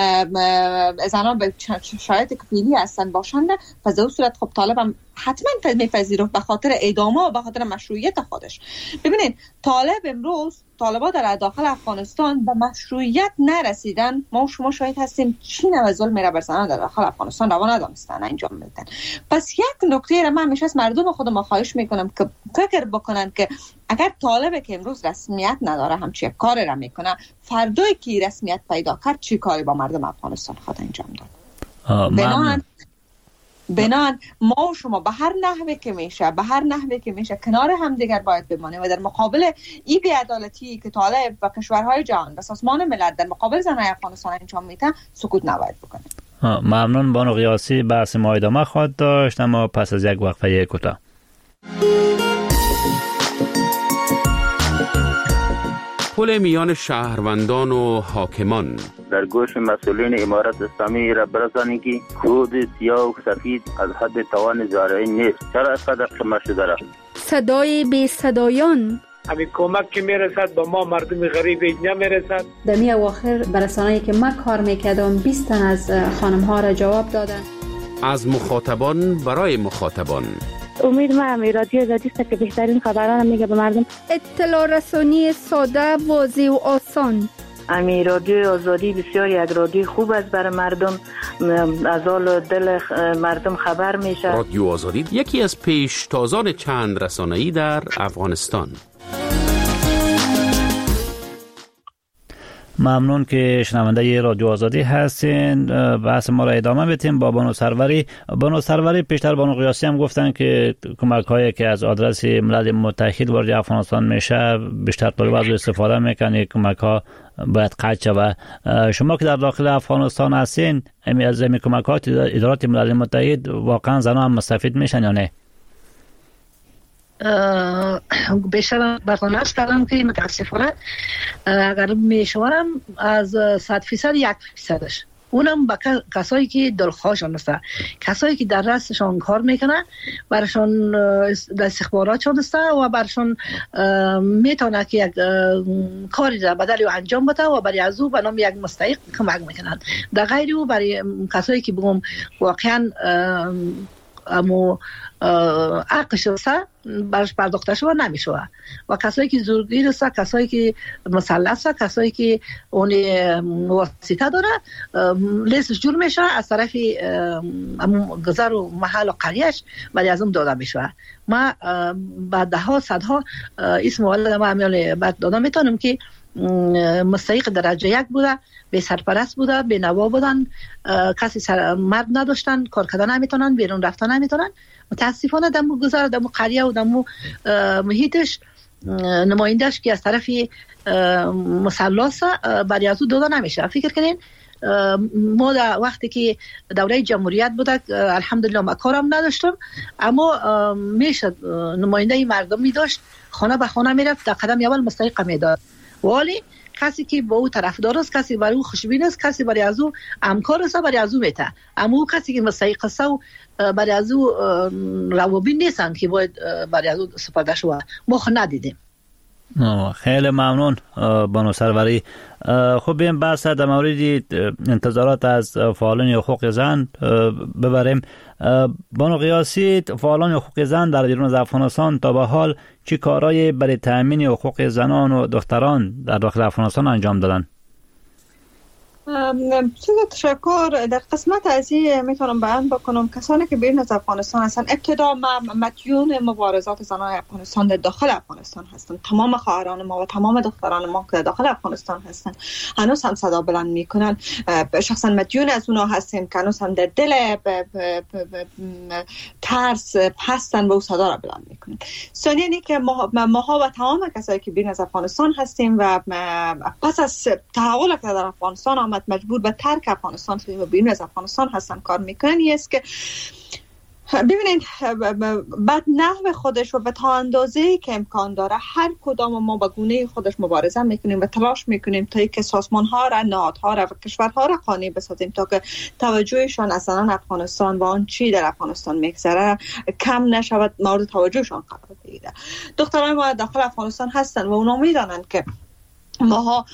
S7: زنان به شرایط کفیلی هستن باشند. پس در اون صورت خب طالب هم حتما میپذیره به خاطر ادامه و به خاطر مشروعیت خودش. ببینید طالب امروز طالبا در داخل افغانستان به مشروعیت نرسیدن. ما شما شاهد هستیم چین و ظلم را بر زنان در داخل افغانستان روا ندانستن انجام میدن. پس یک نکته را من همیشه از مردم خودم خواهش میکنم که فکر بکنن که اگر طالب که امروز رسمیت نداره همچین کار را میکنه، فردایی که رسمیت پیدا کرد چی کاری با مردم افغانستان خود انجام داد؟ بنابراین بنان ما و شما به هر نحوی که میشه به هر نحوی که میشه کنار هم دیگر باید بمانیم و در مقابل این بی‌عدالتی که طالب و کشورهای جهان و سازمان ملل در مقابل زنان افغانستان انجام میدن سکوت نباید بکنیم.
S2: ممنون بانو قیاسی. بحث ما ادامه خواهد داشت اما پس از یک وقفه کوتاه.
S9: پل میان شهروندان و حاکمان
S10: در گوش مسئولین امارت اسلامی را برسانید که کود سیاه و سفید از حد توان زارعی نیست. چرا اینقدر کم شده را؟
S11: صدای بی صدایان
S12: همین کمک که میرسد با ما مردم غریب نمیرسد.
S11: در می اواخر برسانه‌ای که من کار میکردم بیست تن از خانم ها را جواب دادن.
S9: از مخاطبان برای مخاطبان.
S13: امید ما امی رادیو آزادی است که بهترین خبران میگه به مردم.
S11: اطلاع رسانی ساده، واضح و آسان.
S14: امی رادیو آزادی بسیار یک رادیو خوب است برای مردم، از حال دل مردم خبر میشه.
S9: رادیو آزادی یکی از پیشتازان چند رسانه‌ای در افغانستان.
S2: ممنون که شنونده رادیو آزادی هستین. بحث ما را ادامه بدیم با بانو سروری. بانو سروری پیشتر بانو قیاسی هم گفتن که کمک هایی که از آدرس ملل متحد وارد افغانستان میشه بیشتر طالب از استفاده میکنه، کمک ها باید قطع شود. شما که در داخل افغانستان هستین امی از امی کمک ها ادارات ملل متحد واقعا زنان هم مستفید میشن یا نه؟
S8: بیشتر برنامه است کردم که متاسفانه اگر میشورم از صد فیصد یک فیصدش اونم با کسایی که دلخواهشان است، کسایی که در رستشان کار میکنن، برشان در استخباراتشان است و برشان میتونه که یک کاری را بدلی انجام بده و برای از او به نام یک مستحق کمک میکنن. در غیر او برای کسایی که بگم واقعا امو عقش است برش پرداخته شده نمیشه و کسایی که زورگیر است، کسایی که مسلح است، کسایی که اون واسطه داره لیست جور میشه از طرف گذر و محل و قریش ولی از اون داده میشه. ما بعد ده ها صدها اسم والد ما امیال بعد داده میتونم که مستحق درجه یک بوده، به سرپرست بوده، به نوا بودن، کسی سر مرد نداشتن، کار کردن نمیتونن، بیرون رفتن نمیتونن. متاسفانه دمو گذار دمو قریه و دمو محیطش نمایندهش که از طرف مثلث برای از او داده نمیشه. فکر کنین ما در وقتی که دوره جمهوریت بوده الحمدلله ما کارم نداشتم، اما میشد نماینده مردمی داشت، خانه به خانه میرفت، در قدم اول مستحق میداد، ولی کسی که با او طرفدار است، کسی برای او خوشبین است، کسی برای از او همکار است، برای از او میته، اما او کسی که مستحق است و برای از او روابین نیستن که باید برای از او سپرده شود، ما خود ندیدیم.
S2: خیلی ممنون بانو سروری. خب این بحث در مورد انتظارات از فعالان حقوق زن ببریم. بانو قیاسی، فعالان حقوق زن در بیرون از افغانستان تا به حال چی کارهای برای تامین حقوق زنان و دختران در داخل افغانستان انجام دادن؟
S7: چیز تشکر. در قسمت از این میتونم بیان بکنم کسانی که بیرون از افغانستان هستن، ابتدا ما مدیون مبارزات زنان افغانستان در داخل افغانستان هستن. تمام خواهران ما و تمام دختران ما که در داخل افغانستان هستن هنوز هم صدا بلند میکنن. شخصا مدیون از اونها هستیم که هنوز هم در دل ترس هستن و او صدا را بلند میکنن. ثانیاً اینی که ماها و تمام کسایی که بیرون از افغانستان هستیم و پس از تحول که در افغانستان مجبور به ترک افغانستان شدیم و بیرون از افغانستان هستن کار میکنن، این است که ببینید بعد نحو خودش و به تا اندازه‌ای که امکان داره هر کدام ما با گونه خودش مبارزه میکنیم و تلاش میکنیم تا اینکه سازمان‌ها را، نهادها را و کشورها را قانع بسازیم تا که توجهشان از زنان افغانستان و آن چی در افغانستان میگذره کم نشود، مورد توجهشان قرار بگیره. دختران ما داخل افغانستان هستن و اونا میدانن که ماها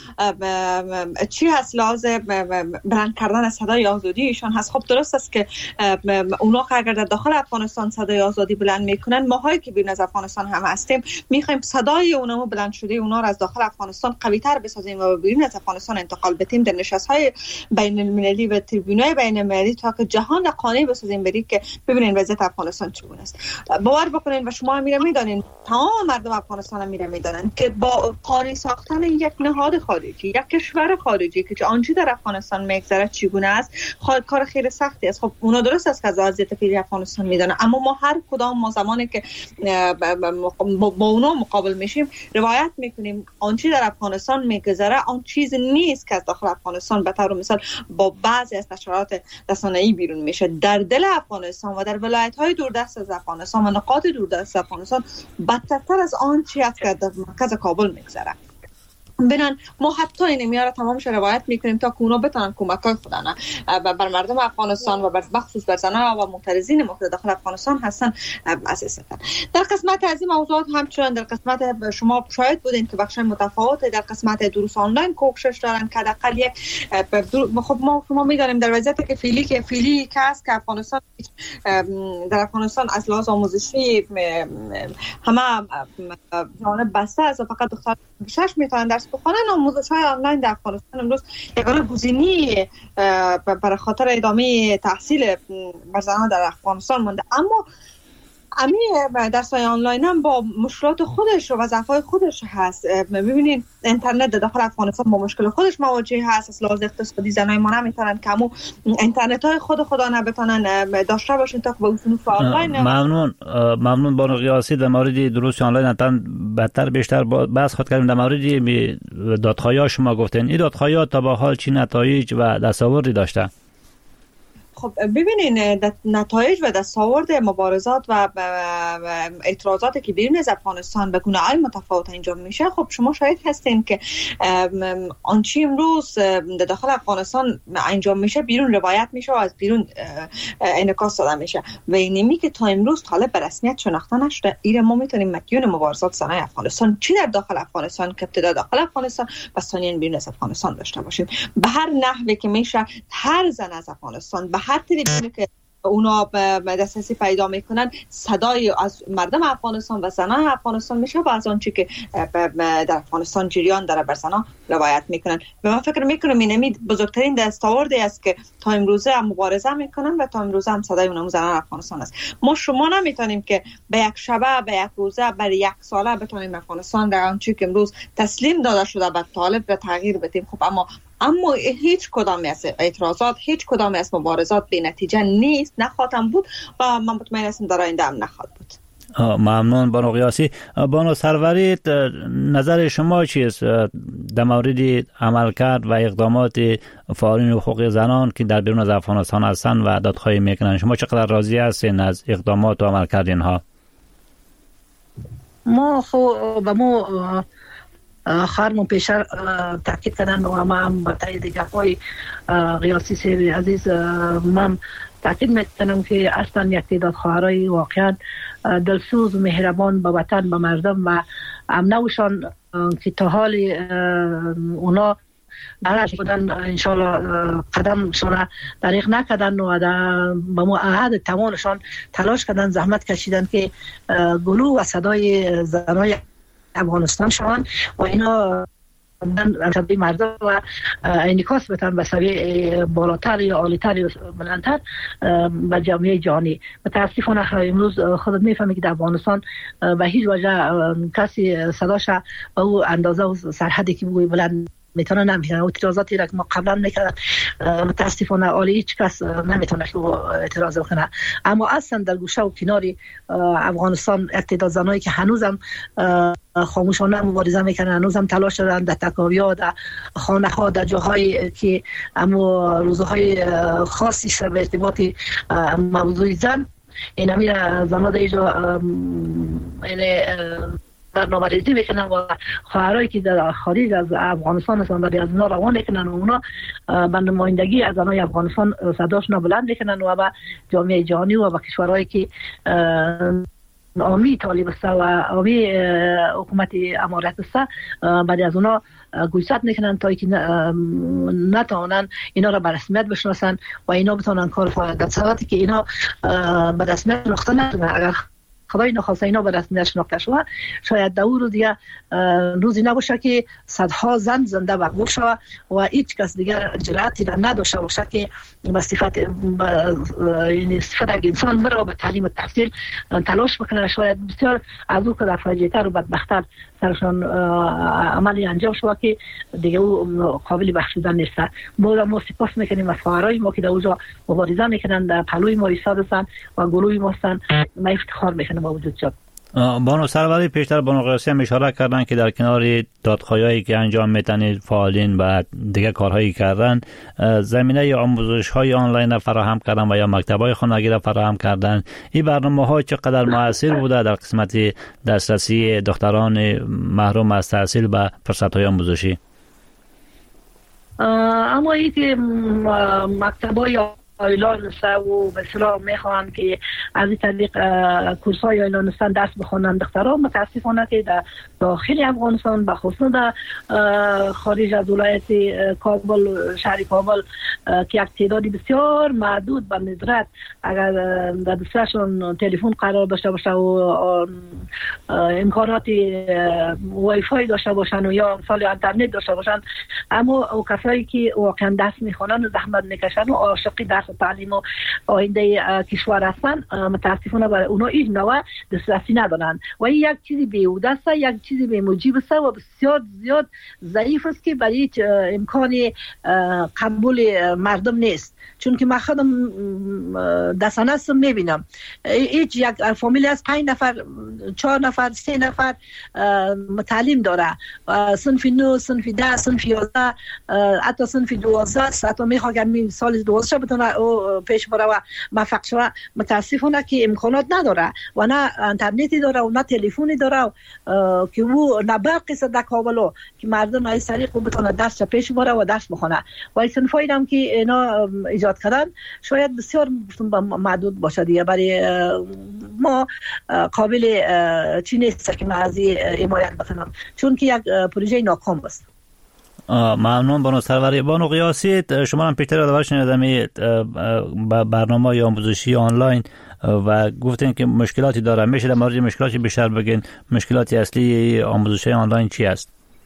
S7: چی هست لازم بلند کردن صدای آزادیشان هست. خب درست است که اونا که اگر در داخل افغانستان صدای آزادی بلند میکنن، ماهایی که بیرون از افغانستان هم هستیم میخوایم صدای اونا بلند شده اونا را از داخل افغانستان قوی تر بسازیم و بیرون از افغانستان انتقال بدیم در نشست‌های بین المللی و تریبیون‌های بین المللی تا که جهان را قانع بسازیم بری که ببینین وضعیت افغانستان چگونه است. باور بکنین و شما میره میدانین، تمام مردم افغانستان میره میدانن که با قانع ساختن یک نهاد خارجی، یک کشور خارجی که آنچه در افغانستان میگذره چگونه است، کار خیلی سختی است. خب اونا درست است که از وضعیت فعلی افغانستان میدونن، اما ما هر کدام ما زمانی که با اونا مقابل میشیم روایت میکنیم آنچه در افغانستان میگذره آن چیز نیست که از داخل افغانستان به طور مثال با بعضی از نشرات رسانه‌ای بیرون میشه. در دل افغانستان و در ولایت‌های دوردست از افغانستان و نقاط دوردست افغانستان بدتر از آن چی است که در مرکز کابل میگذره. بنان ما حتی این میاره تمامش روایت میکنیم تا که اونا بتونن کمکای خودانه بر مردم افغانستان و بر بخصوص بر زنان و معترضین ما داخل افغانستان هستن اساس کنن. در قسمت از این موضوعات همچنان در قسمت شما شاهد بودین که بخش متفاوت در قسمت دروس آنلاین کوشش دارن که حداقل یک خب ما شما میدونیم در وضعیتی که فعلی که فعلی که است که افغانستان در افغانستان از لحاظ آموزشی همه جانب بسته است و فقط دختر شش میتونن درس بخونن. آموزش‌های آنلاین در افغانستان امروز یگانه گزینه برای خاطر ادامه تحصیل بر زنان در افغانستان مونده. اما امی درس‌های آنلاین هم با مشکلات خودش و وظایف خودش هست. ببینید اینترنت در داخل افغانستان با مشکل خودش مواجه هست. از لحاظ اقتصادی زنای ما نمیتونن که همون اینترنت‌های خود خدا نبتونن داشته باشن تا که با صنوف آنلاین.
S2: ممنون ممنون بانو قیاسی. در مورد دروس آنلاین حتما بدتر بیشتر بحث خود کردیم. در مورد دادخواهی شما گفتین این دادخواهی تا به حال چی نتایج و دستاوردی داشته؟
S7: خب ببینین نتایج و دستاورد مبارزات و اعتراضاتی که بیرون از افغانستان به گونه‌های متفاوت انجام میشه، خب شما شاهد هستین که آنچه امروز در داخل افغانستان انجام میشه بیرون روایت میشه و از بیرون انعکاس داده میشه و اینمی که تا امروز طالب به رسمیت شناخته نشده. ایره ما میتونیم مدیون مبارزات زنای افغانستان چی در داخل افغانستان که ابتدا داخل افغانستان و ثانیاً بیرون از افغانستان داشته باشیم. به هر نحوی که میشه هر زن از افغانستان به هر طریقی که اونا به دسترسی پیدا میکنن، صدای از مردم افغانستان و زنان افغانستان میشه و از آنچه که در افغانستان جریان داره بر زنان روایت میکنن. و من فکر میکنم این بزرگترین دستاوردی است که تا امروزه هم مبارزه میکنن و تا امروزه هم صدای اونم زنان افغانستان است. ما شما نمیتونیم که به یک شبه به یک روزه برای یک ساله بتونیم افغانستان در آنچه که امروز تسلیم داده شده به طالب و تغییر بدیم. خب اما اما هیچ کدام از اعتراضات، هیچ کدام از مبارزات به نتیجه نیست، نخواهد بود و من مطمئن هستم در آینده هم نخواهد بود.
S2: ممنون بانو قیاسی. بانو سروری، نظر شما چیست در مورد عملکرد و اقدامات فعالین حقوق زنان که در بیرون از افغانستان هستند و دادخواهی میکنن؟ شما چقدر راضی هستین از اقدامات و عملکرد اینها؟
S8: ما خو به ما خواهرمون پیشتر تاکید کردن و ما هم به تایید گپ‌های قیاسی سیری عزیز من تاکید میکنم که اصلا یک تعداد خواهرای واقعا دلسوز و مهربان به وطن، به مردم و امنوشان که تا حال اونا برش بودن انشالله قدم شونه دریغ نکردن و به مو عهد تمامشان تلاش کردن، زحمت کشیدن که گلو و صدای زنای افغانستان شوند و اینا شبیه مردم و انعکاس بتن به سویه بالاتر یا عالیتر یا بلندتر به جامعه جهانی. متاسفانه امروز خودت میفهمی که در افغانستان به هیچ وجه کسی صداش به او اندازه و سرحدی که بگوی بلند میتونه نمیتونه. اعتراضاتی را که ما قبلا میکردن متاسفانه عالی هیچ کس نمیتونه که اعتراض بکنه. اما اصلا در گوشه و کناری افغانستان تعداد زنایی که هنوزم خاموشانه مبارزه میکنن، هنوزم تلاش دارن در تکاوی‌ها، در خانه‌ها، در جاهایی که اما روزهای خاصی سر به ارتباط موضوع زن این همین زنها در اینجا برنامه ریزی میکنن و خواهرایی که در خارج از افغانستان هستند برای از اونا روان میکنن و اونا به نمایندگی از زنای افغانستان صداشون بلند میکنن و به جامعه جهانی و به کشورهایی که آمی طالب است و آمی حکومت امارت است بعد از اونا گوشزد میکنن تا اینکه نتوانن اینا را به رسمیت بشناسن و اینا بتونن کار فعالیت سواتی که اینا به رسمیت شناخته نشدن. اگر خدای نخواسته اینا به رسمیت شناخته شود شاید در روز دیگه روزی نباشه که صدها زن زنده بقبول شود و هیچ کس دیگر جرأتی را نداشته باشه که به صفت یعنی صفت انسان برای به تعلیم و تحصیل تلاش بکنه. شاید بسیار از او که در فاجعه‌تر و بدبخت‌تر سرشان عملی انجام شود که دیگه او قابل بخشیدن نیست. ما ما سپاس میکنیم از خواهرای ما که در اونجا مبارزه میکنن، در پلوی ما ایستادن و گلوی ما هستن. ما افتخار میکنیم با وجود شد.
S2: بانو سروری، پیشتر بانو قیاسی هم اشاره کردن که در کنار دادخواهی‌هایی که انجام میتن فعالین و دیگه کارهایی کردن، زمینه آموزش‌های آنلاین فراهم کردن و یا مکتب‌های خانگی را فراهم کردن. این برنامه‌ها چقدر مؤثر بوده در قسمت دسترسی دختران محروم از تحصیل به فرصت‌های آموزشی؟
S8: اما این که مکتب‌های اعلان است و به اصطلاح میخوان که از این طریق کورس‌های اعلان است درس بخونن دختران، متاسفانه که در داخل افغانستان به خصوص در خارج از ولایت کابل، شهر کابل که یک تعدادی بسیار محدود به ندرت اگر در دستشون تلفن قرار داشته باشه و امکانات وای فای داشته باشن و یا امثال اینترنت داشته باشن، اما او کسایی که واقعا درس میخونن و زحمت میکشن و عاشق درس و تعلیم و آینده کشور هستن، متاسفانه برای اونا این نوع دسترسی ندارن و این یک چیزی بیهوده است، یک چیزی بی موجب است و بسیار زیاد ضعیف است که برای هیچ امکان قبول مردم نیست. چون که من خودم دستانه هستم میبینم هیچ یک فامیلی از پنج نفر، چهار نفر، سه نفر تعلیم داره، صنف نو، صنف ده، صنف یازده، حتی صنف دوازده، حتی میخواد که سال دوازده بتونه او پیش بره و موفق شود. متاسفانه که امکانات نداره و نه اینترنتی داره و نه تلفنی داره که او نه برقی در کابل که مردم از طریق بتونه درس پیش بره و درس بخونه. و این صنفایی هم که اینا ایجاد کردن شاید بسیار محدود باشه دیگه، برای ما قابل چی نیست که من از این حمایت بکنم، چون که یک پروژه ناکام است.
S2: ممنون بانو سروری. بانو قیاسی، شما هم پیشتر یادآور شنیدم برنامه یا آموزشی آنلاین و گفتین که مشکلاتی داره. میشه در مورد مشکلاتی بیشتر بگین؟ مشکلات اصلی آموزشی آنلاین چی است؟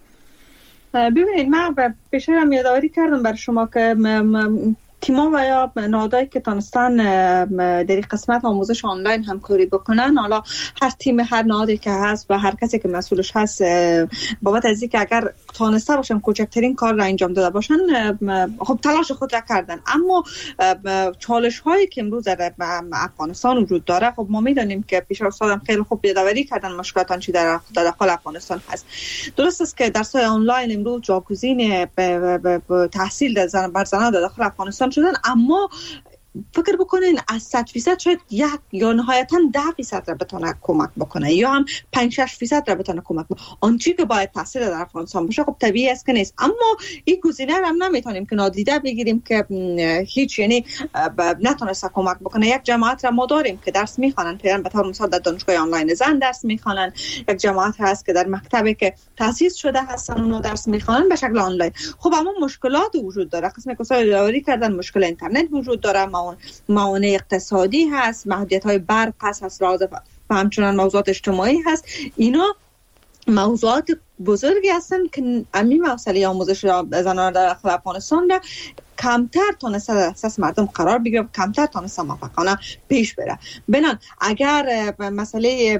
S7: ببینید، من بیشتر هم یادآوری کردم بر شما که تیما و یا نهادهایی که تانستن در قسمت آموزش آنلاین همکاری بکنن، حالا هر تیم، هر نهادی که هست و هر کسی که مسئولش هست، بابت از اینکه اگر تانسته باشن کوچکترین کار را انجام داده باشن، خب تلاش خود را کردن. اما چالش هایی که امروز در افغانستان وجود داره، خب ما میدونیم که پیش استادم خیلی خوب یادآوری کردن مشکلات چی در داخل افغانستان هست. درست است که درس های آنلاین امروز جاگزین تحصیل در بر زنان در داخل افغانستان شدن، اما فکر بکنین از صد فیصد شاید یک یا نهایتاً ده فیصد را بتونه کمک بکنه یا هم پنج شش فیصد را بتونه کمک بکنه. آنچه که باید تحصیل در افغانستان باشه خب طبیعی است که نیست، اما این گزینه را هم نمیتونیم که نادیده بگیریم که هیچ، یعنی نتونسته کمک بکنه. یک جماعت را ما داریم که درس میخوانن، پیرن به طور مثال در دانشگاه آنلاین زن درس میخوانن. یک جماعت هست که در مکتبی که تأسیس شده هستن اونها درس میخوانن به شکل آنلاین. خب اما مشکلات وجود داره. قسم که یادآوری کردن مشکل اینترنت وجود داره، موانع اقتصادی هست، محدودیت‌های برق هست، هست و همچنان موضوعات اجتماعی هست. اینا موضوعات بزرگی هستن که امی مسئله آموزش زنان در افغانستان را کمتر تونسته در اساس مردم قرار بگیره، کمتر تونسته موفقانه پیش بره. بنان اگر مسئله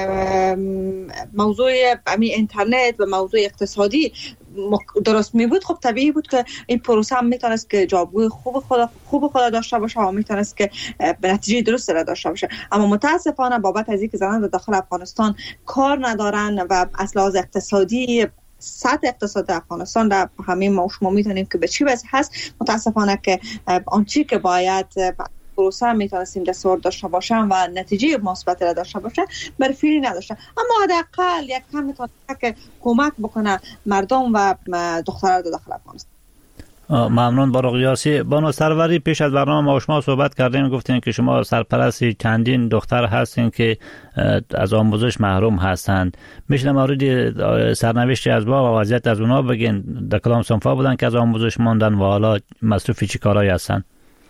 S7: موضوع امی اینترنت و موضوع اقتصادی درست می بود، خب طبیعی بود که این پروسه هم میتونست که جوابگوی خوب خود خوب خود داشته باشه و میتونست که به نتیجه درست را داشته باشه. اما متاسفانه بابت از اینکه زنان در داخل افغانستان کار ندارن و از لحاظ اقتصادی سطح اقتصاد افغانستان را همین ما شما میتونیم که به چی وضع هست، متاسفانه که آنچه که باید پروسه میتونستیم دستور داشته باشن و نتیجه مثبت را داشته باشه بر فعلی نداشته. اما حداقل یک کم میتونه که کمک بکنه مردم و دختران در داخل افغانستان.
S2: ممنون بانو قیاسی. بانو سروری، پیش از برنامه ما شما صحبت کردیم، گفتین که شما سرپرست چندین دختر هستین که از آموزش محروم هستند. میشه مورد سرنوشت از با و وضعیت از اونها بگین؟ در کدام صنفا بودن که از آموزش ماندن و حالا مصروف چی کارهایی هستن؟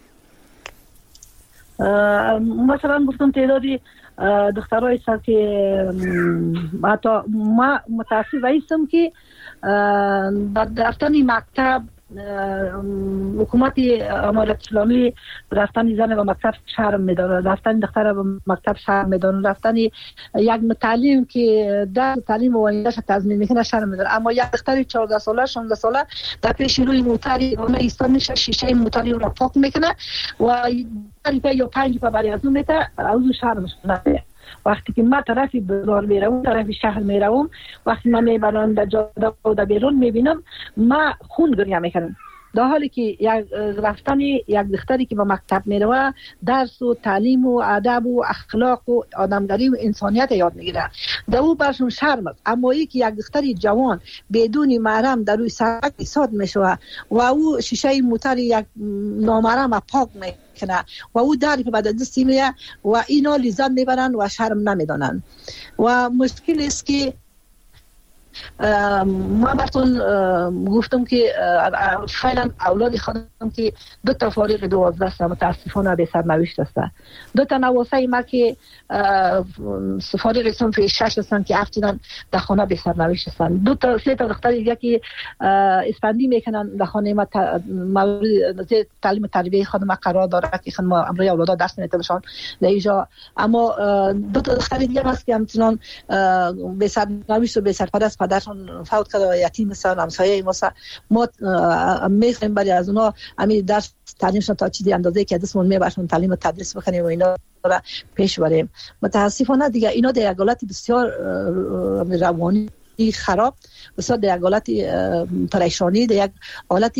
S15: مثلا گفتم تعدادی دخترای هستن که حتی ما متاسف هستم که در رفتن مکتب حکومت امارت اسلامی رفتن زن و مکتب شرم میدانه، رفتن دختر و مکتب شرم میدانه، رفتن یک تعلیم که در تعلیم و آیندهش تضمین میکنه شرم میدانه. اما یک دختر چهارده ساله شانزده ساله در پیش روی موتری اون ایستاد میشه، شیشه موتری رو پاک میکنه و پنج یا پنج پا برای از اون میته، از اون شرمش نمیه. وقتی که ما طرفی بازار میروم، طرفی شهر میروم، وقتی من میبرم در جاده و در بیرون میبینم، ما خون گریه میکنم. در حالی که یک رفتن یک دختری که به مکتب میروه درس و تعلیم و ادب و اخلاق و آدمداری و انسانیت یاد میگیره، در او برشون شرم است. اما ای که یک دختری جوان بدون محرم در روی سړک ایستاد میشوه و او شیشه موتر یک نامحرم پاک میکنه و او دری که بعد دستی میه و اینا لذت میبرن و شرم نمیدانن. و مشکل است که ما براتون گفتم که فعلا اولاد خودم که دو تا فارغ دوازده است، متاسفانه به سرنوشت است. دو تا نواسه ما که فارغ صنف شش هستن که افتیدن در خانه به سرنوشت هستن. دو تا سه تا دختر دیگه که اسپندی میکنن در خانه ما مورد تعلیم تربیه خودم قرار داره که خود ما امروز اولاد درس میتونن در اینجا. اما دو تا دختر دیگه هست که همچنان به سرنوشت و به سرپرست پدرشون فوت کرده و یتیم هستن، همسایه ما ما میخوایم برای از اونها همین درس تعلیمشون تا چیزی اندازه که دستمون میبرشون تعلیم و تدریس بکنیم و اینا را پیش بریم. متاسفانه دیگه اینا در یک حالت بسیار روانی خراب، بسیار در یک حالت پریشانی، در یک حالت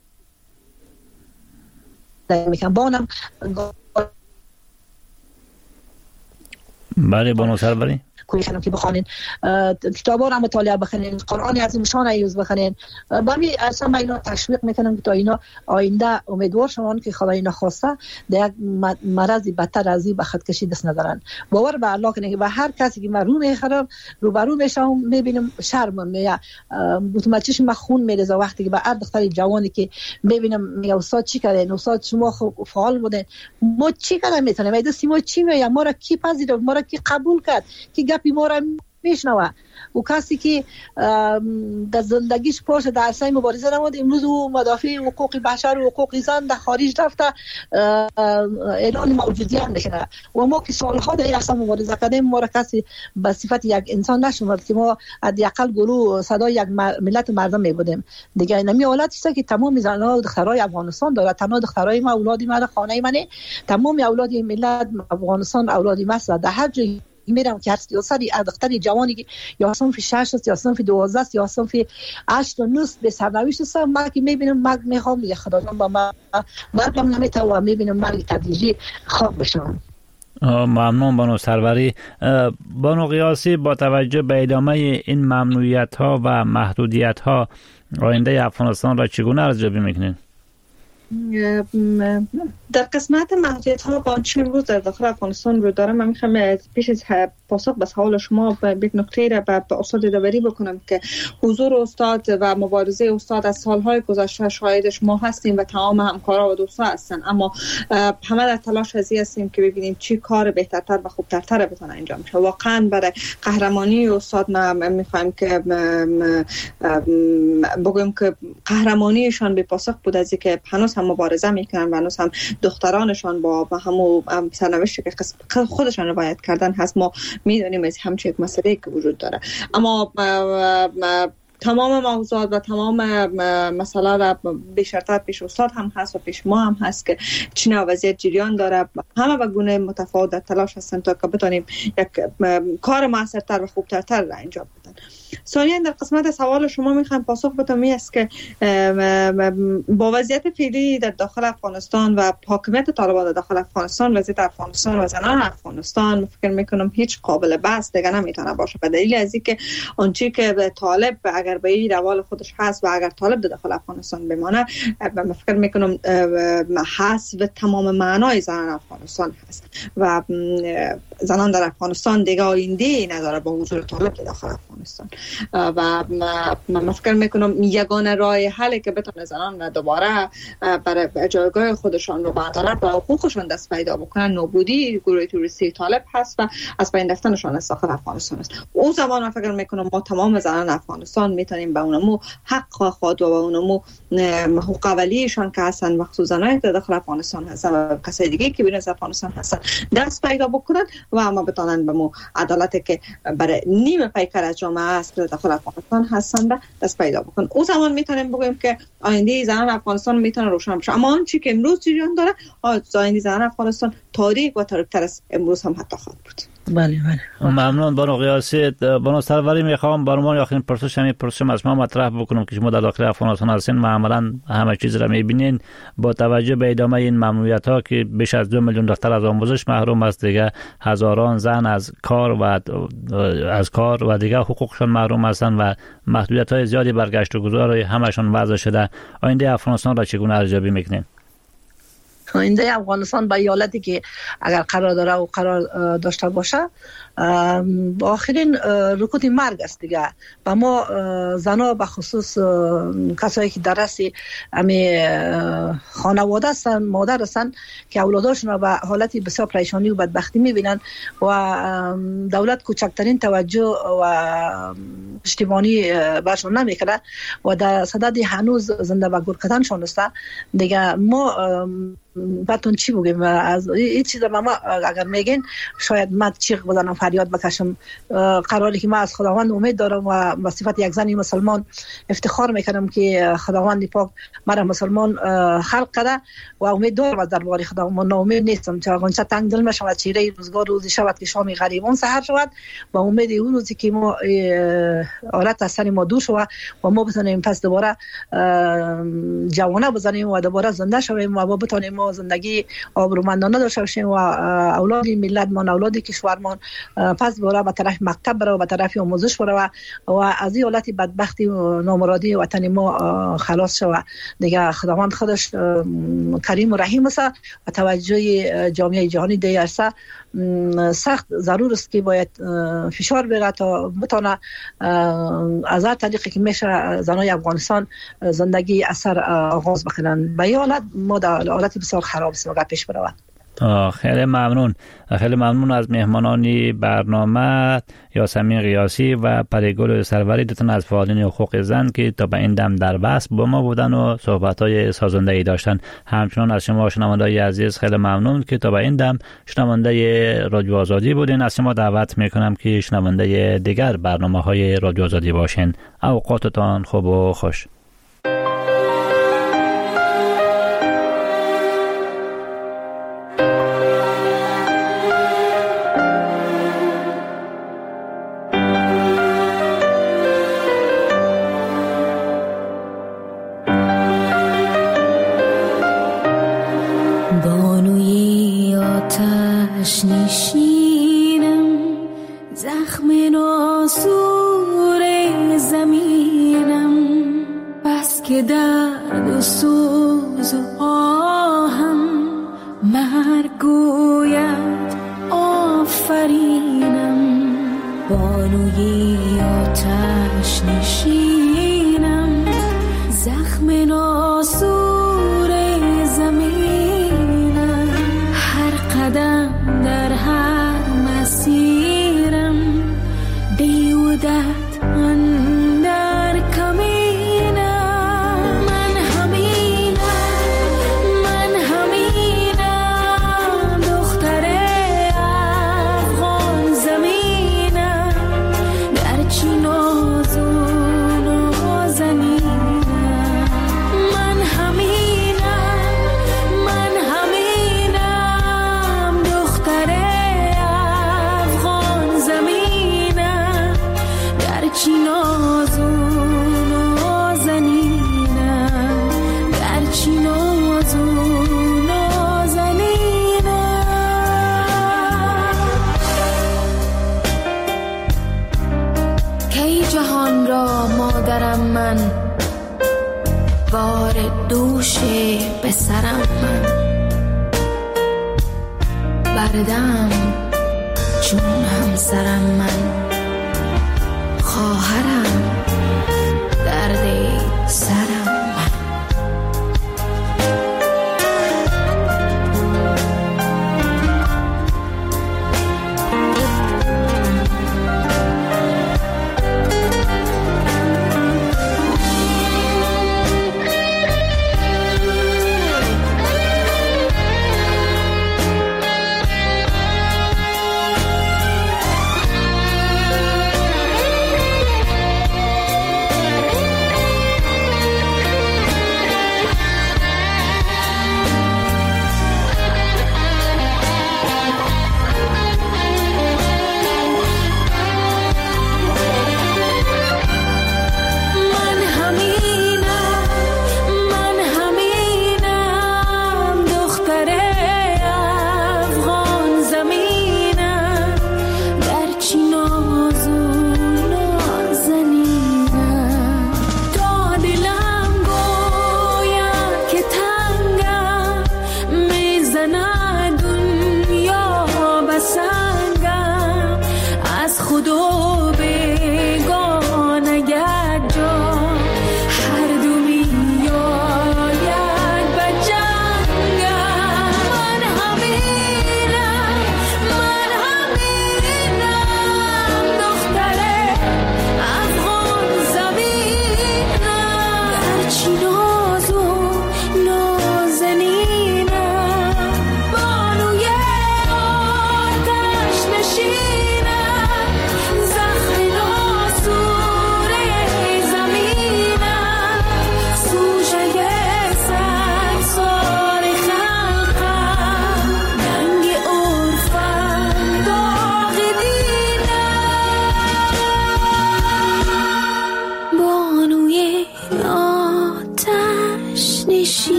S15: میکنم بانم.
S2: بله بانو سروری.
S8: کوشش کنم که بخونین، کتابا رو مطالعه بکنین، قرآن عظیمشان ایوز بخونین. با می اصلا من اینا تشویق میکنم که تا اینا آینده امیدوار شوند که خدا اینا خواسته در یک مرض بدتر از این به خودکشی دست ندارن. باور به الله کنه که به هر کسی که من رو میخرم رو برو میشم میبینم شرم میاد، اتوماتیک ما خون میریزه وقتی که به هر دختر جوانی که میبینم میگه استاد چی کردین، استاد شما فعال بودین، ما چی کردیم میتونیم ایده سیما چی میگه، ما را کی پذیرفت، ما را کی قبول کرد، کی گپی ما را میشنوه. و کسی که در زندگیش پاش در عرصه مبارزه نمود، امروز او مدافع حقوق بشر و حقوق انسان در خارج رفته اعلان موجودیت میکنه و ما که سالها در این عرصه مبارزه کردیم ما را کسی به صفت یک انسان نشمرد که ما حداقل گروه صدای یک ملت مردم میبودیم دیگه. نمی حالتی است که تمام زنان و دخترای افغانستان داره، تمام دخترای ما اولادی من خانه منه، تمام اولاد ملت افغانستان اولادی ماست. در هر جای میرم که هر سری دختری جوانی که یا صنف شش است یا صنف دوازده است یا صنف هشت و نه به سرنوشت است، ما که میبینم مرگ میخوام یا خدا جان با ما مرگم نمیتوانم، میبینم مرگ تدریجی خواب بشم.
S2: ممنون بانو سروری. بانو قیاسی، با توجه به ادامه این ممنوعیت ها و محدودیت ها آینده افغانستان را چگونه ارزیابی میکنین؟
S7: در قسمت محدودیت ها با چند روز در داخل افغانستان رو دارم، من میخوام پیش از پاسخ به سوال شما به یک نکته را به استاد داوری بکنم که حضور استاد و مبارزه استاد از سالهای گذشته شاهدش ما هستیم و تمام همکارا و دوستا هستن، اما همه در تلاش ازی هستیم که ببینیم چی کار بهترتر و خوبترتر بتونه انجام شه. واقعا برای قهرمانی استاد ما میخوایم که بگویم که قهرمانیشان به پاسخ بود از اینکه هنوز هم مبارزه میکنن و هنوز هم دخترانشان با همون سرنوشتی که خودشان روایت کردن هست. ما میدونیم از همچین یک مسئله که وجود داره، اما تمام موضوعات و تمام مسئله را به شرط پیش استاد هم هست و پیش ما هم هست که چنین وضعیت جریان داره. همه به گونه متفاوت در تلاش هستن تا که بتونیم یک کار موثرتر و خوبتر را انجام بدن. ثانیاً در قسمت سوال شما میخوام پاسخ بدم این است که با وضعیت فعلی در داخل افغانستان و حاکمیت طالبان در داخل افغانستان، وضعیت افغانستان و زنان افغانستان فکر میکنم هیچ قابل بحث دیگه نمیتونه باشه، به دلیل از اینکه آنچه که طالب اگر به این روال خودش هست و اگر طالب در داخل افغانستان بمانه، من فکر میکنم حذف تمام معنای زنان افغانستان هست و زنان در افغانستان دیگه آینده نداره با حضور طالب در داخل افغانستان و من فکر میکنم یگانه راه حلی که بتونه زنان دوباره برای جایگاه خودشان رو به عدالت و حقوقشان دست پیدا بکنن نابودی گروه توریستی طالب هست و از بین رفتنشان از داخل افغانستان است. اون زمان من فکر میکنم ما تمام زنان افغانستان میتونیم به اونمو حق خود و به اونمو حقوق اولیه‌شان که هستن، مخصوصا زنان که داخل افغانستان هستن و کسای دیگه که بیرون از افغانستان هستن دست پیدا بکنن و اما بتونن به مو عدالتی که برای نیم پیکر از جامعه است داخل افغانستان هستن دست پیدا بکنن. اون زمان میتونیم بگویم که آینده زنان افغانستان میتونه روشن بشه. اما آنچه که امروز جریان داره آینده زنان افغانستان تاریک و تاریک‌تر از امروز هم حتی خواهد بود.
S8: بله بله.
S2: ممنون بانو قیاسی. بانو سروری میخوام برنامه آخرین پرسش همین پرسشم از شما مطرح بکنم که شما در داخل افغانستان هستین، معمولا همه چیز را میبینین، با توجه به ادامه این ممنوعیت ها که بیش از دو میلیون دختر از آموزش محروم است، دیگه هزاران زن از کار و از کار و دیگه حقوقشان محروم هستند و محدودیت های زیادی برگشت و گذار همشون وضع شده، آینده افغانستان را چگونه ارزیابی میکنین؟
S8: آینده افغانستان به ایالتی که اگر قرار داره و قرار داشته باشه آخرین رکود مرگ است دیگه. و ما زنا به خصوص کسایی که در رأس امی خانواده هستن، مادر هستن که اولاداشون را به حالت بسیار پریشانی و بدبختی میبینن و دولت کوچکترین توجه و پشتیبانی برشون نمیکنه و در صدد هنوز زنده و گور کردنشون است دیگه. ما باتون چی بگیم از این چیزا ما اگر میگین شاید من چیغ بزنم فریاد بکشم. قراری که من از خداوند امید دارم و به صفت یک زنی مسلمان افتخار میکنم که خداوند پاک مرا مسلمان خلق کرده و امید دارم از دربار خداوند، ناامید نیستم. چرا غنچه تنگ دل میشم از چهره روزگار روزی شود که شام غریبان سحر شود و امید اون روزی که ما حالت از سر ما دور شود و ما بتونیم پس دوباره جوانه بزنیم و دوباره زنده شویم و بتونیم ما زندگی آبرومندانه داشته باشیم و اولاد ملت ما، اولاد کشورمان پس بره به طرف مکتب بره و به طرف آموزش بره و از این حالت بدبختی و نامرادی وطن ما خلاص شود. دیگه خداوند خودش کریم و رحیم است و توجه جامعه جهانی دیگه است. سخت ضرور است که باید فشار بگیره تا بتونه از هر طریقی که میشه زنای افغانستان زندگی اثر آغاز بکنن. به این حالت ما در حالت بسیار خراب است و پیش برود.
S2: خیلی ممنون خیلی ممنون از مهمانانی برنامه یاسمین قیاسی و پریگل سروری، دوتون از فعالین حقوق زن که تا به این دم در بحث با ما بودن و صحبت‌های سازنده‌ای داشتن. همچنان از شما شنونده‌های عزیز خیلی ممنون که تا به این دم شنونده رادیو آزادی بودین. از شما دعوت میکنم که شنونده دیگر برنامه‌های رادیو آزادی باشین. اوقاتتان خوب و خوش.
S16: نشینم زخم ناسور زمینم، بس که درد و سوز و آهم مرگ گوید آفرینم. بانوی آتش نشینم زخم ناسور زمینم، هر قدم در هر مسیرم بیودت اندر کمینم. من همینم من همینم دختر افغان زمینم، گرچه نازون و زنینم. من همینم من همینم دختر افغان زمینم، گرچه نازون و زنینم، گرچه نازون و زنینم. کی جهان را مادرم من، بار دوش به سرم من، بردم چون همسرم من، خواهرم درد سرم